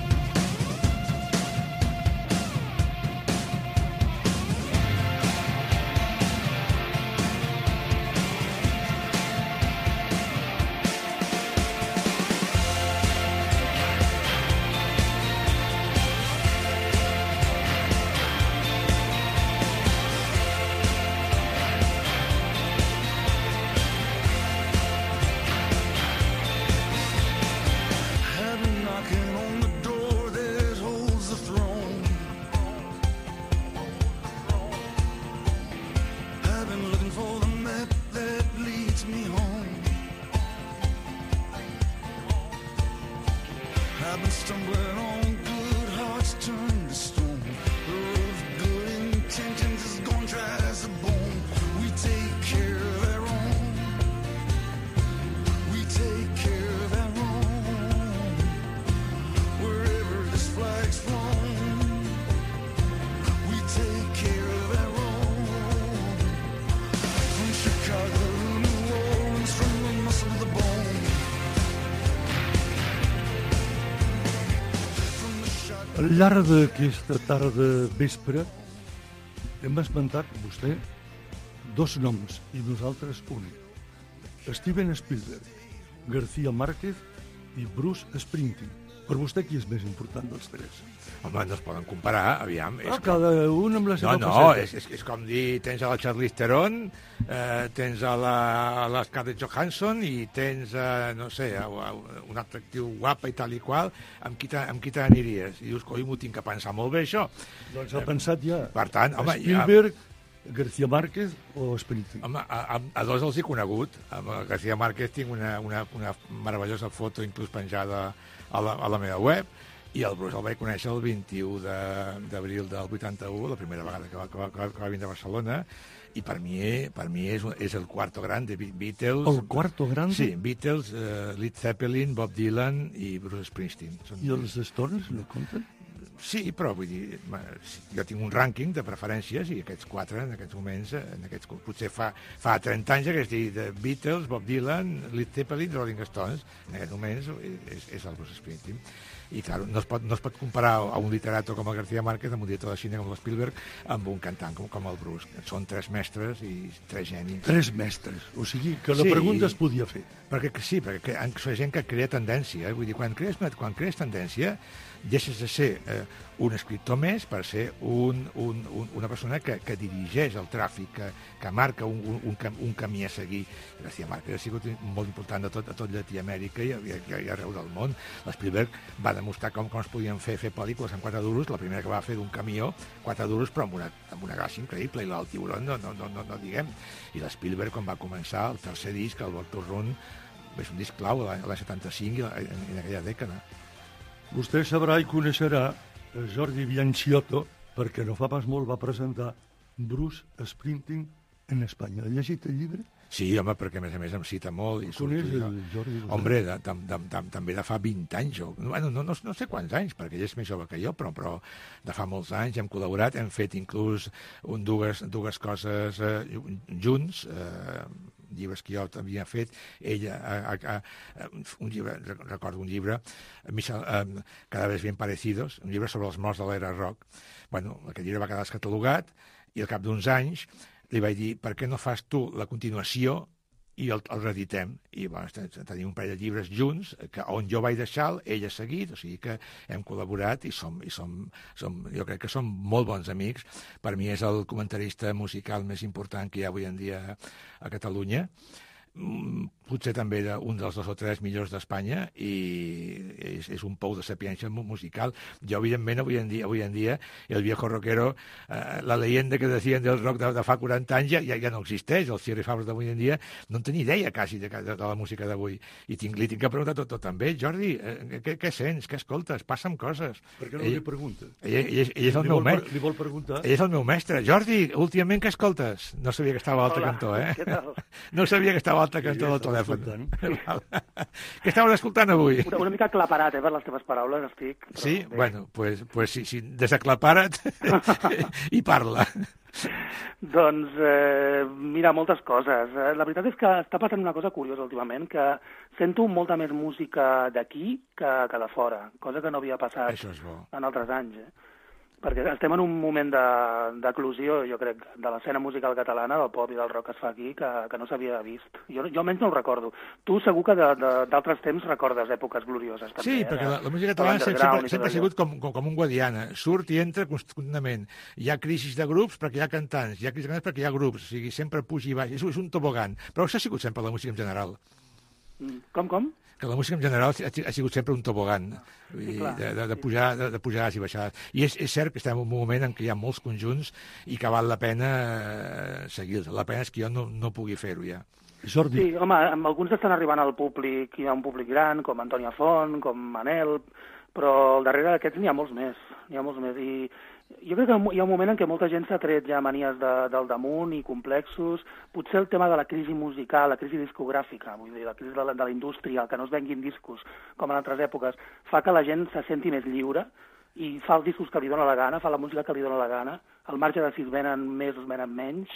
Al llarg d'aquesta tarda vespre hem esmentat, vostè, dos noms i nosaltres un. Steven Spielberg, García Márquez i Bruce Springsteen. Per vostè, qui és més important dels tres? Home, no es poden comparar, aviam. Ah, com... cada un amb la seva no, no, faceta. és, és, és com dir, tens a la Charlize Theron, eh, tens a la, a la Scarlett Johansson i tens, eh, no sé, a, a un atractiu guapa i tal i qual, amb qui t'aniries? I dius, coi, m'ho tinc que pensar molt bé, això. Doncs ha pensat ja. Per tant, home... Spielberg, ja... García Márquez o Springsteen? Home, a, a, a dos els he conegut. Amb García Márquez tinc una, una, una meravellosa foto inclús penjada a la, a la meva web, i el Bruce el vaig conèixer el vint-i-u d'abril del vuitanta-u, la primera vegada que va, que va, que va vindre a Barcelona, i per mi, per mi és, és el quarto grande. Beatles... El quarto grande? Sí, Beatles, uh, Led Zeppelin, Bob Dylan i Bruce Springsteen. Són... I els Stones no compten? Sí, però vull dir, jo tinc un rànquing de preferències i aquests quatre, en aquests moments, en aquests, potser fa, fa trenta anys, que és dir, de Beatles, Bob Dylan, Led Zeppelin, Rolling Stones, en aquests moments és, és el Bruce Springsteen. I, clar, no es, pot, no es pot comparar a un literato com el García Márquez, amb un director de cine com l'Spielberg, amb un cantant com, com el Bruce. Són tres mestres i tres genis. Tres mestres. O sigui, que la sí, pregunta es podia fer. Perquè sí, perquè és gent que crea tendència. Eh? Vull dir, quan crees, quan crees tendència, deixes de ser eh, un escriptor més per ser un, un, un, una persona que, que dirigeix el tràfic, que, que marca un, un, un, un camí a seguir. García Márquez ha sigut molt important a tot, a tot Llatinoamèrica i, i, i arreu del món. L'Spielberg va demostrar com, com es podien fer, fer pel·lícules amb quatre duros, la primera que va fer d'un camió, quatre duros, però amb una, amb una gràcia increïble, i el Tiburón no, no, no, no, no diguem. I l'Spielberg, quan va començar, el tercer disc, el World Tour Run, és un disc clau l'any setanta-cinc i en, en aquella dècada. Vostè sabrà i coneixerà Jordi Bianciotto, perquè no fa pas molt va presentar Bruce Springsteen en Espanya. Ha llegit el llibre? Sí, home, perquè a més a més em cita molt. I coneix el Jordi? Hombre, de, de, de, de, també de fa vint anys. O, bueno, no, no, no sé quants anys, perquè ell és més jove que jo, però, però de fa molts anys hem col·laborat, hem fet inclús un, dues, dues coses eh, junts, eh, llibres que jo havia fet, ella, a, a, a, un llibre, recordo un llibre, Michel, um, Cada vez bien parecidos, un llibre sobre els morts de l'era rock. Bueno, aquest llibre va quedar descatalogat i al cap d'uns anys li vaig dir, per què no fas tu la continuació i el, el reeditem? I bueno, tenim un parell de llibres junts, que on jo vaig deixar, ell ha seguit, o sigui que hem col·laborat i som, i som, som, jo crec que som molt bons amics. Per mi és el comentarista musical més important que hi ha avui en dia a Catalunya. Potser també un dels dos o tres millors d'Espanya, i és, és un pou de sapiència musical. Jo, evidentment, avui en dia, avui en dia el viejo rockero, eh, la leyenda que decien del rock de, de fa quaranta anys ja, ja no existeix. Els Thierry Fabres d'avui en dia no en tenia idea quasi de, de, de la música d'avui. I tinc, li tinc que preguntar tot, tot també. Jordi, eh, què, què sents? Què escoltes? Passa'm coses. Per què no ell, li pregunta? Ell, ell, ell, ell és el li meu vol, mestre. Li vol preguntar? Ell és el meu mestre. Jordi, últimament què escoltes? No sabia que estava a l'altre cantó, eh? Què tal? No sabia que estava a l'altre cantó del telèfon. Què estaves escoltant avui? Una, una mica aclaparat, eh, per les teves paraules, estic. Però sí? bé. Bueno, pues, pues sí, sí, desaclapara't i parla. Doncs, eh, mira, moltes coses. La veritat és que està passant una cosa curiosa últimament, que sento molta més música d'aquí que, que de fora, cosa que no havia passat Això és bo. en altres anys, eh? Perquè estem en un moment d'eclusió, jo crec, de l'escena musical catalana, del pop i del rock que es fa aquí, que, que no s'havia vist. Jo, jo almenys no ho recordo. Tu segur que d'altres temps recordes èpoques glorioses. També, sí, perquè la, la música catalana sempre, sempre, sempre ha sigut com, com, com un Guadiana. Surt i entra constantment. Hi ha crisis de grups perquè hi ha cantants, hi ha crisis de cantants perquè hi ha grups. O sigui, sempre puja i baix. És, és un tobogan. Però això ha sigut sempre la música en general. Com, com? Que la música en general ha sigut sempre un tobogan, sí, de, de, de, pujar, de, de pujades i baixades. I és, és cert que estem en un moment en què hi ha molts conjunts i que val la pena eh, seguir-los. La pena és que jo no, no pugui fer-ho ja. Jordi. Sí, home, amb alguns estan arribant al públic, hi ha un públic gran, com Antònia Font, com Manel, però al darrere d'aquests n'hi ha molts més, n'hi ha molts més. I jo crec que hi ha un moment en què molta gent s'ha tret ja manies de, del damunt i complexos. Potser el tema de la crisi musical, la crisi discogràfica, vull dir, la crisi de la, de la indústria, el que no es venguin discos com en altres èpoques, fa que la gent se senti més lliure i fa els discos que li dóna la gana, fa la música que li dóna la gana, al marge de si es venen més o es venen menys,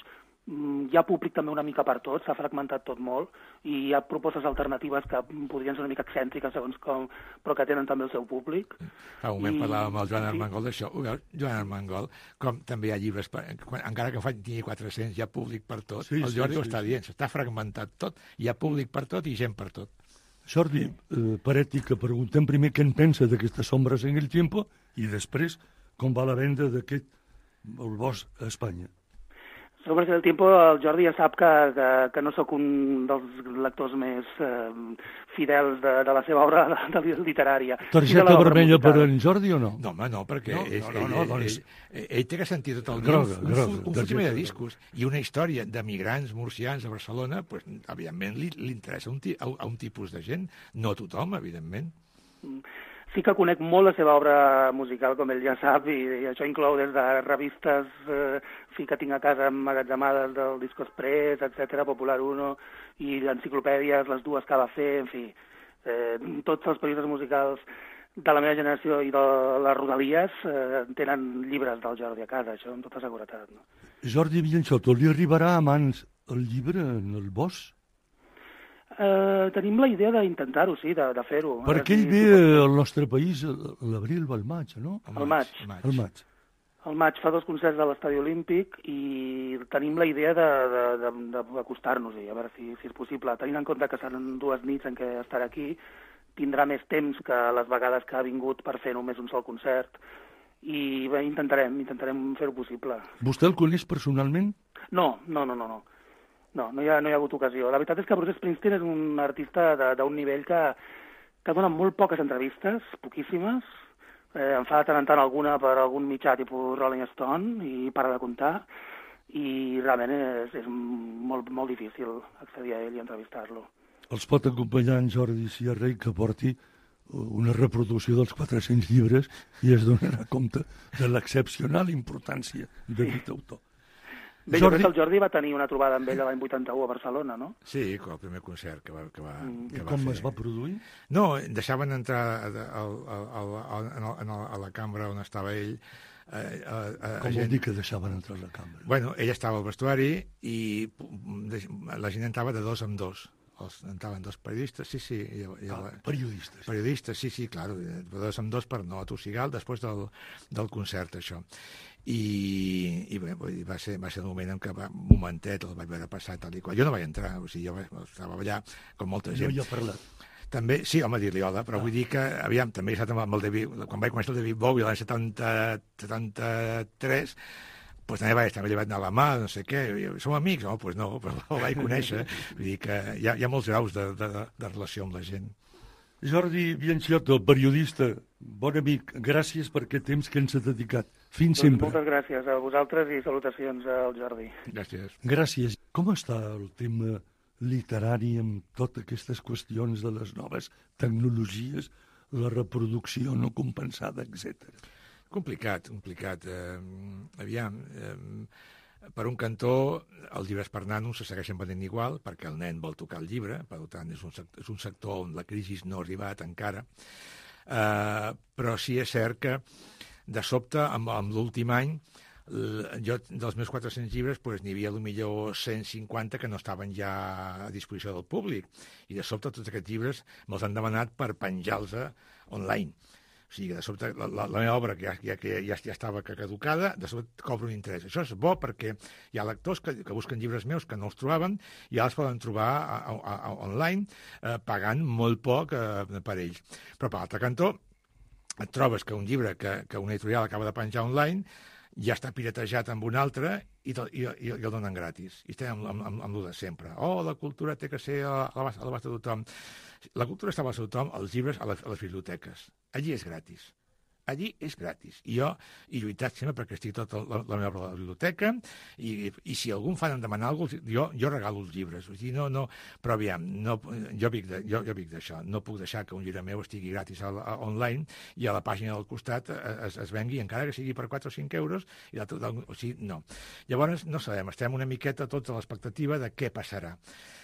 hi ha públic també una mica per tot, s'ha fragmentat tot molt, i hi ha propostes alternatives que podrien ser una mica excèntriques, segons com, però que tenen també el seu públic. Fa un moment I... parlàvem amb el Joan sí. Armengol d'això. Ho veus, Joan Armengol, com també hi ha llibres, per... encara que en tingui quatre-cents, hi ha públic per tot. Sí, el Jordi sí, ho sí, està sí. dient, s'està fragmentat tot, hi ha públic per tot i gent per tot. Jordi, eh, per ètica, preguntem primer què en pensa d'aquestes sombres en el tiempo i després com va la venda d'aquest, el bosc a Espanya. Sombres del tiempo, el Jordi ja sap que, que, que no sóc un dels lectors més eh, fidels de, de la seva obra de, de literària. Targeta vermella per en Jordi o no? No, home, no, perquè No, ell, no, no, no, ell, doncs- ell, ell té que sentir tot el dia Groga, un, groga, un, un targeta fotimer de groga. discos i una història de migrants murcians a Barcelona, pues, evidentment li, li interessa un, ti- a, a un tipus de gent, no a tothom, evidentment. Sí que conec molt la seva obra musical, com ell ja sap, i, i això inclou des de revistes eh, fi que tinc a casa emmagatzemades del Disco Express, etcètera, Popular Uno, i enciclopèdies, les dues que va fer, en fi, eh, tots els periodistes musicals de la meva generació i de les Rodalies eh, tenen llibres del Jordi a casa, això amb tota seguretat. No? Jordi Bianchotto, li arribarà a mans el llibre en el bosc? Eh, tenim la idea d'intentar-ho, sí, de, de fer-ho. Perquè ell Sí, ve sí, al nostre país a l'abril o al maig, no? Al maig. Al maig. Al maig fa dos concerts a l'Estadi Olímpic i tenim la idea d'acostar-nos-hi, a veure si, si és possible. Tenint en compte que seran dues nits en què estarà aquí, tindrà més temps que les vegades que ha vingut per fer només un sol concert i bé, intentarem, intentarem fer-ho possible. Vostè el coneix personalment? No, no, no, no, no. No, no hi ha, no hi ha hagut ocasió. La veritat és que Bruce Springsteen és un artista de- d'un nivell que, que dona molt poques entrevistes, poquíssimes. Eh, en fa de tant en tant alguna per algun mitjà tipus Rolling Stone i para de comptar. I realment és, és molt, molt difícil accedir a ell i entrevistar-lo. Els pot acompanyar en Jordi Sierra que porti una reproducció dels quatre-cents llibres i es donarà compte de l'excepcional importància de dit autor. Bé, jo crec que el Jordi va tenir una trobada amb ell l'any vuitanta-u a Barcelona, no? Sí, el primer concert que va, que va, Mm. que I va com fer. es va produir? No, deixaven entrar al, al, al, al, en el- en el- a la cambra on estava ell. Eh, a, a, Com a vol gent... dir que deixaven entrar a la cambra? Bueno, ell estava al vestuari i pu- de- la gent entrava de dos en dos. Els, entraven dos periodistes, sí, sí. I, i Ah, la, periodistes. periodistes, sí, sí, clar, de dos en dos per no atossigar després del, del concert, això. I, i bé, vull dir, va ser, va ser el moment en què va, un momentet el vaig veure passar tal i qual. Jo no vaig entrar, o sigui, jo vaig, estava allà com molta Jo gent. ja he parlat. També, sí, home, dir-li hola, però ah. vull dir que, aviam, també he estat amb el David, quan vaig començar el David Bowie l'any setanta, setanta-tres, pues també vaig estar llevat a la mà, no sé què, i, som amics? No, pues no, però el vaig conèixer. Vull dir que hi ha, hi ha molts graus de, de, de relació amb la gent. Jordi Bianchotto, periodista, bon amic, gràcies per aquest temps que ens ha dedicat. Fins Doncs sempre. moltes gràcies a vosaltres i salutacions al Jordi. Gràcies. Gràcies. Com està el tema literari amb totes aquestes qüestions de les noves tecnologies, la reproducció no compensada, etcètera? Complicat, complicat. Eh, aviam, eh, per un cantó, els llibres per nanos se segueixen venent igual, perquè el nen vol tocar el llibre, per tant, és un sector, és un sector on la crisi no ha arribat encara. Eh, però sí és cert que, de sobte, amb, amb l'últim any, l- jo, dels meus quatre-cents llibres, pues, n'hi havia potser cent cinquanta que no estaven ja a disposició del públic. I de sobte tots aquests llibres me'ls han demanat per penjar-los online. O sigui, de sobte, la, la, la meva obra, que ja, ja, que ja, ja estava caducada, de sobte cobra un interès. Això és bo perquè hi ha lectors que, que busquen llibres meus que no els trobaven i ja els poden trobar a, a, a, online eh, pagant molt poc eh, per ells. Però, per l'altre cantó, et trobes que un llibre que, que una editorial acaba de penjar online ja està piratejat amb un altre i, te, i, i, i el donen gratis. I estem amb, amb, amb, amb el de sempre. Oh, la cultura té que ser a l'abast a l'abast de tothom. La cultura està a l'abast de tothom, els llibres a les, a les biblioteques. Allí és gratis. Allí és gratis. I jo he lluitat sempre perquè estigui tota la, la meva biblioteca i, i si algun fan en demanar alguna cosa, jo, jo regalo els llibres. O sigui, no, no, però aviam, no, jo vic de, jo, jo vic d'això. No puc deixar que un llibre meu estigui gratis a, a, online i a la pàgina del costat es, es vengui, encara que sigui per quatre o cinc euros, i o sigui, no. Llavors, no sabem, estem una miqueta tots a l'expectativa de què passarà.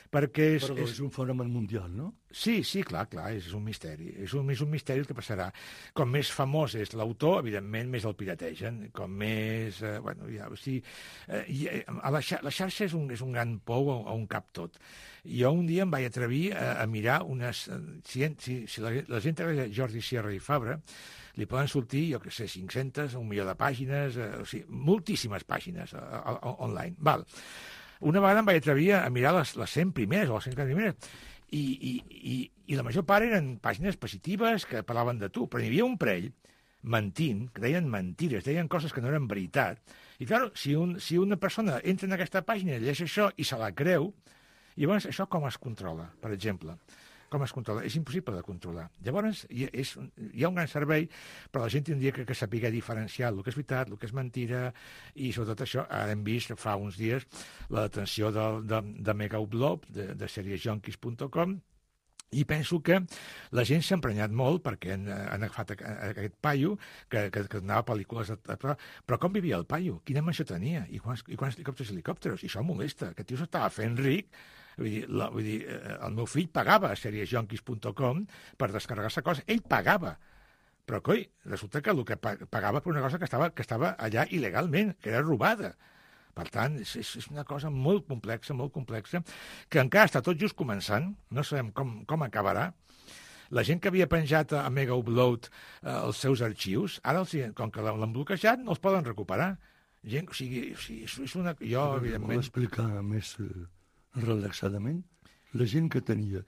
perquè és... Però és un fenomen mundial, no? Sí, sí, clar, clar, és un misteri. És un, és un misteri el que passarà. Com més famós és l'autor, evidentment, més el pirategen. Com més... Eh, bueno, ja, o sigui, eh, i, a la, xar la xarxa és un, és un gran pou a, a un cap tot. Jo un dia em vaig atrevir a, a mirar unes... Si, si, si la, la gent de Jordi Sierra i Fabra li poden sortir, jo què sé, cinc-centes, un milió de pàgines, eh, o sigui, moltíssimes pàgines a, a, a, online. Val. Una vegada em vaig atrevir a mirar les, les cent primeres o les cent primeres, i, i, i, i la major part eren pàgines positives que parlaven de tu, però n'hi havia un parell mentint, que deien mentires, deien coses que no eren veritat. I, clar, si, un, si una persona entra en aquesta pàgina i llegeix això i se la creu, llavors això com es controla, per exemple? Com es controla? És impossible de controlar. Llavors, hi, és, hi ha un gran servei, però la gent tindria que, que saber diferenciar el que és veritat, el que és mentira, i sobretot això, ara hem vist fa uns dies la detenció de, de, de Megaupload, de, de series junkies punt com, i penso que la gent s'ha emprenyat molt perquè han, han agafat aquest paio que, que, que donava pel·lícules, però, però com vivia el paio? Quina mansió tenia? I quants, i quants helicòpters helicòpters? I això molesta. Aquest tio s'estava fent ric. Vull dir, la, vull dir, el meu fill pagava a series junkies punt com per descarregar-se coses. Ell pagava. Però, coi, resulta que el que pagava per una cosa que estava, que estava allà il·legalment, que era robada. Per tant, és, és una cosa molt complexa, molt complexa, que encara està tot just començant, no sabem com, com acabarà. La gent que havia penjat a Megaupload eh, els seus arxius, ara, els, com que l'han bloquejat, no els poden recuperar. Gent, o sigui, o sigui és una... Jo, evidentment... Vol explicar més eh, relaxadament? La gent que tenia...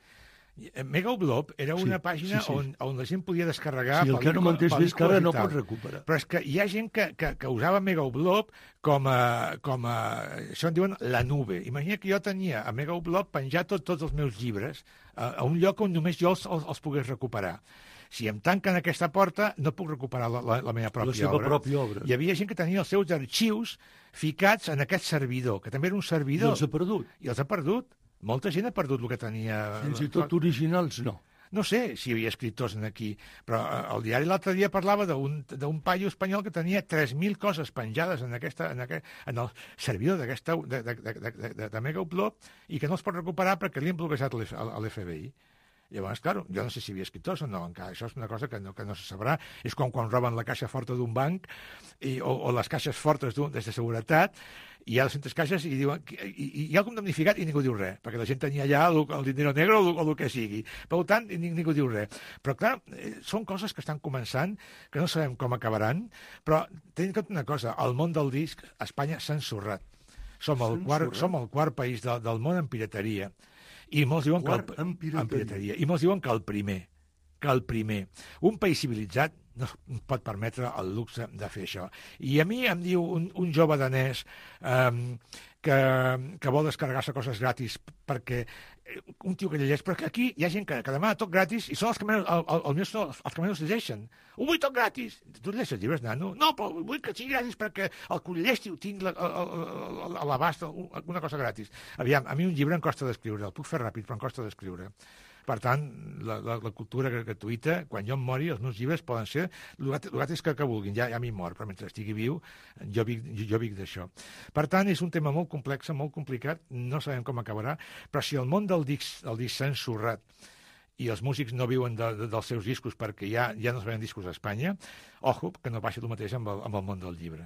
Megaupload era una sí, pàgina sí, sí. On, on la gent podia descarregar... Sí, el que no m'entens és que ara no pot recuperar. Però és que hi ha gent que, que, que usava Megaupload com a, com a... Això en diuen la nube. Imagina que jo tenia a Megaupload penjat tot, tots els meus llibres a, a un lloc on només jo els, els, els pogués recuperar. Si em tanquen aquesta porta, no puc recuperar la, la, la meva pròpia la seva obra. pròpia obra. Hi havia gent que tenia els seus arxius ficats en aquest servidor, que també era un servidor. I els ha perdut. I els ha perdut. Molta gent ha perdut el que tenia... Fins i tot originals, no. No sé si hi havia escriptors aquí, però el diari l'altre dia parlava d'un paio espanyol que tenia tres mil coses penjades en, aquesta, en, aquest, en el servidor d'aquesta de, de, de, de, de, de Megaupload i que no els pot recuperar perquè li han bloquejat a l'F B I. Llavors, clar, jo no sé si hi havia escriptors o no, encara això és una cosa que no, que no se sabrà. És com quan roben la caixa forta d'un banc i, o, o les caixes fortes des de seguretat, i hi ha dues-centes caixes i diuen i, i, i hi ha algun damnificat i ningú diu res, perquè la gent tenia allà el, el dinero negre o, o el que sigui. Per tant, ningú diu res. Però, clar, són coses que estan començant, que no sabem com acabaran, però tenint en compte una cosa, el món del disc, Espanya s'ha ensorrat. Som el quart, som el quart país de, del món en pirateria. I molts diuen que el, en pirateria. en pirateria. I molts diuen que el primer, que el primer. Un país civilitzat no pot permetre el luxe de fer això. I a mi em diu un, un jove danès um, que, que vol descarregar-se coses gratis perquè un tio que llegeix, però aquí hi ha gent que, que demana tot gratis i són els que menys, el, el, el els, els que menys llegeixen. Ho vull tot gratis. Tu llegeixes llibres, nano? No, però vull que sigui gratis perquè el que ho llegeixi ho tinc la, a, a, a l'abast, una cosa gratis. Aviam, a mi un llibre em costa d'escriure, el puc fer ràpid, però em costa d'escriure. Per tant, la, la, la cultura gratuïta, quan jo em mori, els meus llibres poden ser el gratis que, que vulguin, ja, ja m'hi mor, però mentre estigui viu, jo vic, jo, jo vic d'això. Per tant, és un tema molt complex, molt complicat, no sabem com acabarà, però si el món del disc, del disc s'ha ensorrat i els músics no viuen de, de, dels seus discos perquè ja, ja no es venen discos a Espanya, ojo, que no passi el mateix amb el, amb el món del llibre.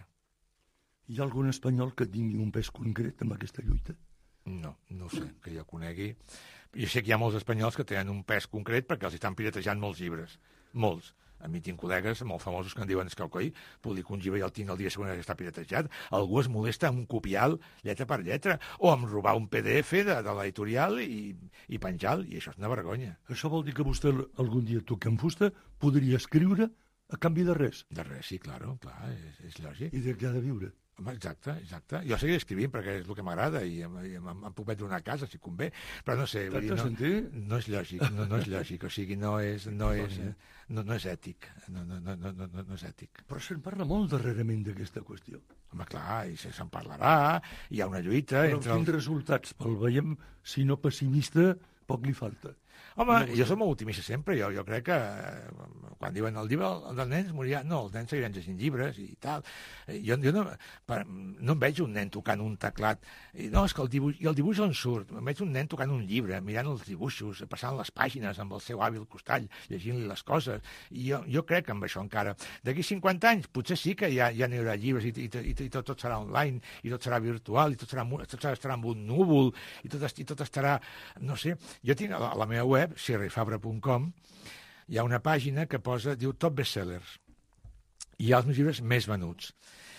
Hi ha algun espanyol que tingui un pes concret en aquesta lluita? No, no ho sé, que jo conegui. Jo sé que hi ha molts espanyols que tenen un pes concret perquè els estan piratejant molts llibres. Molts. A mi tinc col·legues molt famosos que em diuen que, coi, publico un llibre i el tinc el dia següent que està piratejat. Algú es molesta amb copiar lletra per lletra o amb robar un P D F de, de l'editorial i, i penjar-lo, i això és una vergonya. Això vol dir que vostè algun dia toca en fusta podria escriure a canvi de res? De res, sí, claro, clar, és, és lògic. I de què ha de viure? Exacte, exacte. Jo seguiré escrivint perquè és el que m'agrada i em, em, em puc vendre una casa si convé, però no sé, vull dir, no, no és lògic, no, no és lògic, o sigui, no és, no és, no, no és ètic, no, no, no, no, no, no és ètic. Però se'n parla molt darrerament d'aquesta qüestió. Home, clar, i se'n parlarà, hi ha una lluita... Però entre quins els... resultats? Pel veiem, si no pessimista, poc li falta. Home, jo soc molt optimista sempre. Jo, jo crec que eh, quan diuen el llibre dels nens morirà... No, els nens seguiran llegint llibres i tal. Jo, jo no, per, no em veig un nen tocant un teclat. I, no, és que el dibuix, i el dibuix on surt? Em veig un nen tocant un llibre, mirant els dibuixos, passant les pàgines amb el seu hàbil costall, llegint-li les coses. I jo, jo crec amb això encara. D'aquí cinquanta anys potser sí que ja, ja n'hi haurà llibres i, i, i, i tot, tot serà online, i tot serà virtual, i tot serà, tot estarà en un núvol, i tot, i tot estarà... No sé, jo tinc a la, a la meva web, si rei fabra punt com, hi ha una pàgina que posa, diu Top Bestsellers. Hi ha els meus llibres més venuts.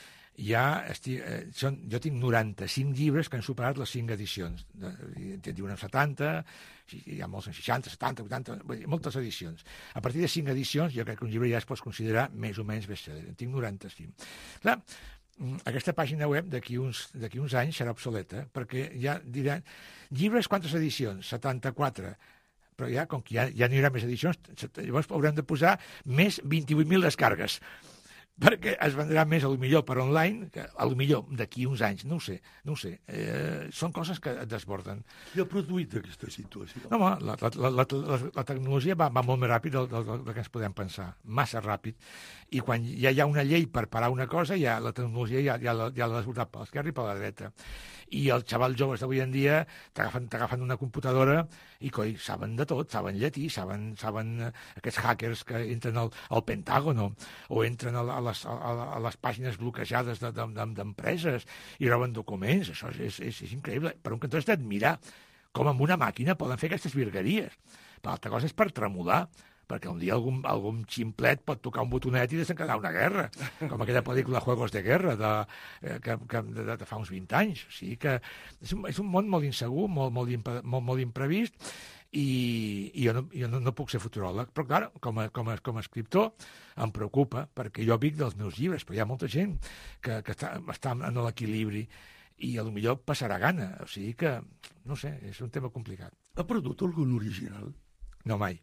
Ja estic, eh, són, jo tinc noranta-cinc llibres que han superat les cinc edicions. En diuen setanta, hi ha molts en seixanta, setanta, vuitanta, moltes edicions. A partir de cinc edicions jo crec que un llibre ja es pot considerar més o menys bestseller. En tinc noranta-cinc. Clar, aquesta pàgina web d'aquí uns, d'aquí uns anys serà obsoleta, perquè ja diran llibres quantes edicions? setanta-quatre. Però ja, com que ja, ja n'hi haurà més edicions, llavors haurem de posar més vint-i-vuit mil descargues, perquè es vendrà més a lo millor per online, que a lo millor d'aquí uns anys, no ho sé, no ho sé. Eh, són coses que et desborden. Qui ha produït aquesta situació? No, home, la, la, la, la, la, la tecnologia va, va molt més ràpid del, del, del que ens podem pensar, massa ràpid, i quan ja hi ha una llei per parar una cosa, ja la tecnologia ja, ja, ja l'ha desbordat per l'esquerra i per la dreta. I els xavals joves d'avui en dia t'agafen, t'agafen una computadora i coi, saben de tot, saben llatí, saben, saben aquests hackers que entren al, al Pentágono o entren a, a, les, a, a les pàgines bloquejades de, de, de, d'empreses i roben documents. Això és, és, és increïble. Per un cantó és d'admirar com amb una màquina poden fer aquestes virgueries. Per l'altra cosa és per tremolar, perquè un dia algun, algun ximplet pot tocar un botonet i desencadenar una guerra, com aquella pel·lícula Juegos de Guerra de, que, que, de, de fa uns vint anys. O sigui que és un, és un món molt insegur, molt, molt, impre, molt, molt imprevist, i, i jo, no, jo no, no puc ser futuròleg. Però, clar, com a, com a, com a escriptor em preocupa, perquè jo vic dels meus llibres, però hi ha molta gent que, que està, està en l'equilibri i a lo millor passarà gana. O sigui que, no sé, és un tema complicat. Ha perdut algun original? No, mai.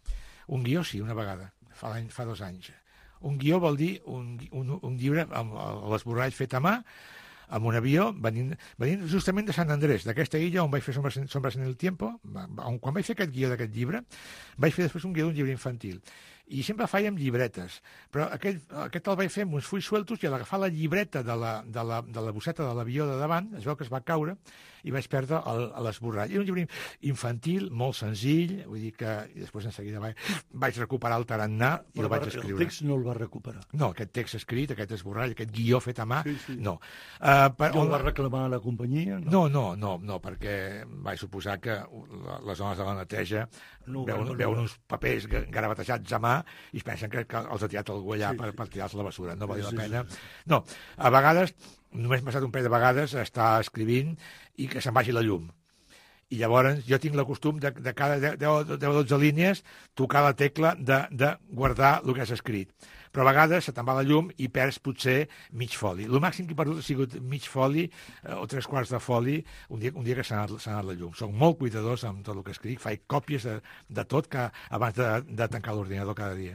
Un guió sí, una vegada, fa, fa dos anys. Un guió vol dir un, un, un llibre amb l'esborrall fet a mà, amb un avió, venint, venint justament de Sant Andrés, d'aquesta illa on vaig fer Sombras, Sombras en el Tiempo. On, quan vaig fer aquest guió d'aquest llibre, vaig fer després un guió d'un llibre infantil. I sempre feia amb llibretes, però aquest, aquest el vaig fer amb uns fulls sueltos i a l'agafar la llibreta de la, de, la, de la bosseta de l'avió de davant, es veu que es va caure i vaig perdre l'esborrall. Era un llibre infantil, molt senzill, vull dir que i després en seguida vaig, vaig recuperar el tarannà i el vaig escriure. El text no el va recuperar? No, aquest text escrit, aquest esborrall, aquest guió fet a mà, sí, sí. no. Uh, per, on... el va reclamar a la companyia? No, no, no, no, perquè vaig suposar que les dones de la neteja no, veuen, no, no, veuen uns papers garabatejats a mà i es pensen que, que els ha tirat algú allà sí, per, per tirar-se a la basura. No valia sí, la pena. Sí, sí. No, a vegades, només m'ha passat un parell de vegades estar escrivint i que se'n vagi la llum. I llavors jo tinc la costum de, de cada deu o dotze línies tocar la tecla de, de guardar el que has escrit. Però a vegades se te'n va la llum i perds potser mig foli. El màxim que he perdut ha sigut mig foli eh, o tres quarts de foli un dia, un dia que s'ha anat, s'ha anat la llum. Soc molt cuidadós amb tot el que escric, faig còpies de, de tot que abans de, de tancar l'ordinador cada dia.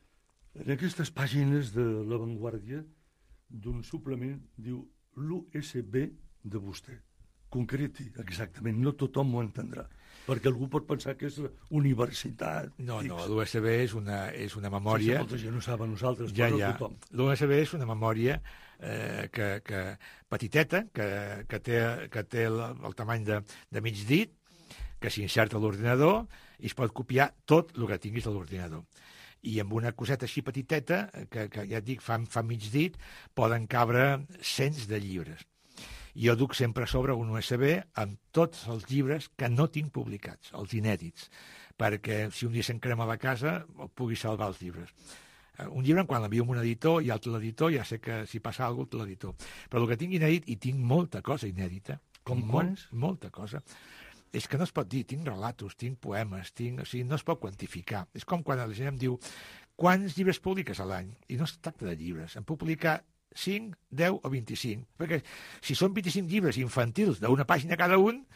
En aquestes pàgines de La Vanguardia, d'un suplement, diu l'U S B de vostè. Concreti, exactament, no tothom ho entendrà, perquè algú pot pensar que és universitat. No, no, l'U S B és una, és una memòria... Sí, molta gent ho sap a nosaltres, ja, però ja. no tothom. L'U S B és una memòria eh, que, que petiteta, que, que té, que té el, el tamany de, de mig dit, que s'inserta a l'ordinador i es pot copiar tot el que tinguis a l'ordinador. I amb una coseta així petiteta, que, que ja et dic, fa, fa mig dit, poden cabre cents de llibres. Jo duc sempre a sobre un U S B amb tots els llibres que no tinc publicats, els inèdits, perquè si un dia se'n crema a la casa pugui salvar els llibres. Un llibre, quan l'envio a un editor i altre l'editor, ja sé que si passa alguna cosa, l'editor. Però el que tinc inèdit, i tinc molta cosa inèdita. Com molt, quants? Molta cosa. És que no es pot dir, tinc relatos, tinc poemes, tinc... O sigui, no es pot quantificar. És com quan la gent em diu quants llibres publiques a l'any? I no es tracta de llibres. Em puc publicar cinc, deu o vint-i-cinc. Perquè si són vint-i-cinc llibres infantils d'una pàgina cada un,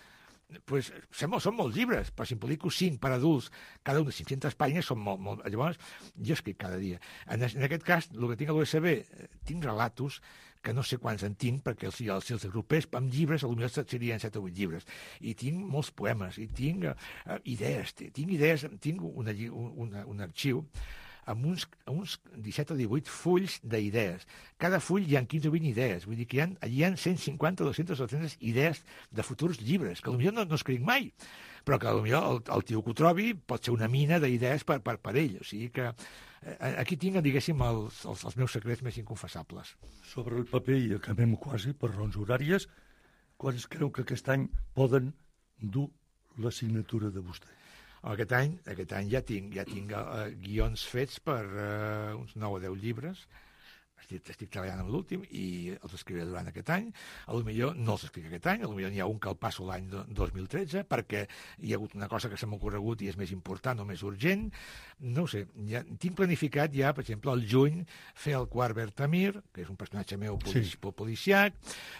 pues, són, molt, són molts llibres, però si en publico cinc per adults, cada un de cinc-centes pàgines, són molt, molt... Llavors, jo escric cada dia. En, en aquest cas, el que tinc a l'U S B, tinc relatos que no sé quants en tinc, perquè si els, si els agrupés amb llibres, potser serien set o vuit llibres. I tinc molts poemes, i tinc uh, idees, tinc idees, tinc una, una, un arxiu amb uns, uns disset o divuit fulls d'idees. Cada full hi ha quinze o vint idees. Vull dir que hi ha, hi ha cent cinquanta, dues-centes o tres-centes idees de futurs llibres, que potser no, no escric mai, però que potser el, el tio que ho trobi pot ser una mina d'idees per, per, per ell. O sigui que eh, aquí tinc, diguéssim, els, els, els meus secrets més inconfessables. Sobre el paper, i acabem quasi per raons horàries, quants creu que aquest any poden dur la signatura de vostè? Aquest any, aquest any ja tinc, ja tinc uh, guions fets per uh, uns nou o deu llibres. Estic, estic treballant amb l'últim i els escriuré durant aquest any. A lo millor no els escric aquest any, a lo millor n'hi ha un que el passo l'any dos mil tretze, perquè hi ha hagut una cosa que se m'ha ocorregut i és més important o més urgent. No ho sé, ja, tinc planificat ja, per exemple, al juny, fer el quart Bertamir, que és un personatge meu polici sí. policiac.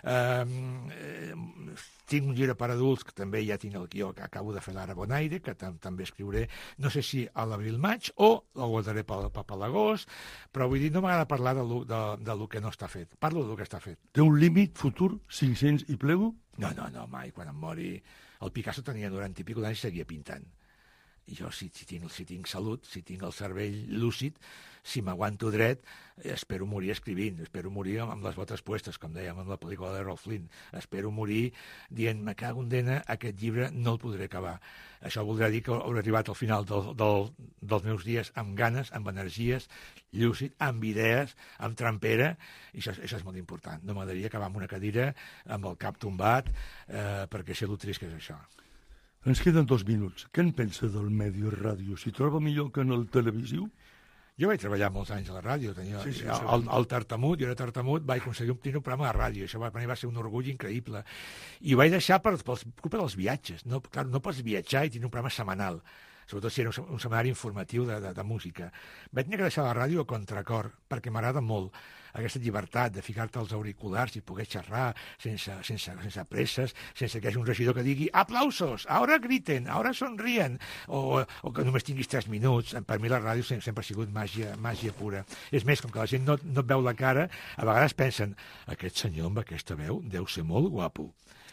Um, eh, tinc un llibre per adults, que també ja tinc el guió que acabo de fer l'Ara Bonaire, que tam també escriuré, no sé si a l'abril-maig o el guardaré pel, pel l'agost, però vull dir, no m'agrada parlar de lo, de, de lo que no està fet. Parlo de lo que està fet. Té un límit futur, cinc-cents i plego? No, no, no, mai. Quan em mori... El Picasso tenia noranta i pico d'anys i seguia pintant. I jo, si, si, tinc, si tinc salut, si tinc el cervell lúcid, si m'aguanto dret, espero morir escrivint, espero morir amb, amb les botes puestes, com dèiem amb la pel·lícula de Rolf Flynn. Espero morir dient, me cago en dena, aquest llibre no el podré acabar. Això voldrà dir que hauré arribat al final del, del, dels meus dies amb ganes, amb energies, lúcid, amb idees, amb trampera, i això, això és molt important. No m'agradaria acabar amb una cadira, amb el cap tombat, eh, perquè sé el trist que és això. Ens queden dos minuts. Què en pensa del medi ràdio? S'hi troba millor que en el televisiu? Jo vaig treballar molts anys a la ràdio. Tenia, sí, sí, el, el, el Tartamut, jo era Tartamut, vaig aconseguir un, un programa de ràdio. Això per mi va ser un orgull increïble. I ho vaig deixar per, per, per culpa dels viatges. No, clar, no pots viatjar i tenir un programa setmanal, sobretot si era un, un setmanari informatiu de, de, de música. Vaig tenir que deixar la ràdio a contracor, perquè m'agrada molt aquesta llibertat de ficar-te als auriculars i poder xerrar sense, sense, sense presses, sense que hi hagi un regidor que digui aplausos, ara griten, ara somrien, o, o que només tinguis tres minuts. Per mi la ràdio sempre, sempre ha sigut màgia, màgia pura. És més, com que la gent no, no et veu la cara, a vegades pensen, aquest senyor amb aquesta veu deu ser molt guapo.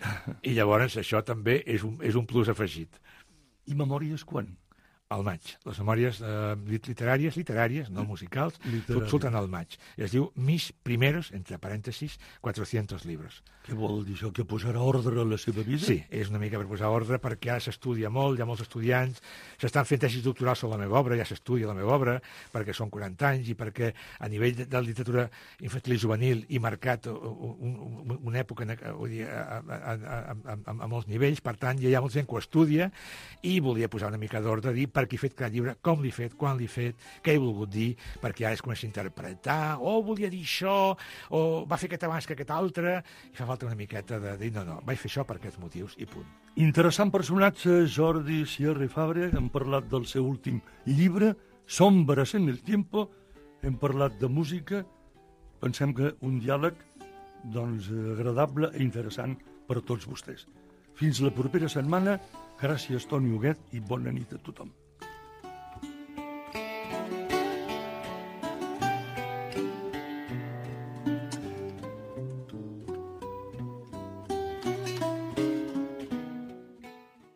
I llavors això també és un, és un plus afegit. I memòries quan? Al maig. Les memòries eh, literàries, literàries, no musicals, tot surten al maig. Es diu Mis primeros, entre parèntesis, cuatrocientos libros. Què vol dir això? Que posarà ordre a la seva vida? Sí, és una mica per posar ordre, perquè ara s'estudia molt, hi ha molts estudiants, s'estan fent tesis doctorals sobre la meva obra, ja s'estudia la meva obra, perquè són quaranta anys i perquè a nivell de, de literatura infantil i juvenil i marcat un, un, una època vull dir, a, a, a, a, a, a molts nivells, per tant, hi ha molta gent que ho estudia i volia posar una mica d'ordre, dir per què he fet cada llibre, com l'he fet, quan l'he fet, què he volgut dir, perquè ara es comença a interpretar, o oh, volia dir això, o va fer aquest abans que aquest altre, i fa falta una miqueta de dir, no, no, vaig fer això per aquests motius, i punt. Interessant personatge, Jordi Sierra i Fabra, hem parlat del seu últim llibre, Sombras en el tiempo, hem parlat de música, pensem que un diàleg doncs, agradable i interessant per a tots vostès. Fins la propera setmana, gràcies Toni Huguet i bona nit a tothom.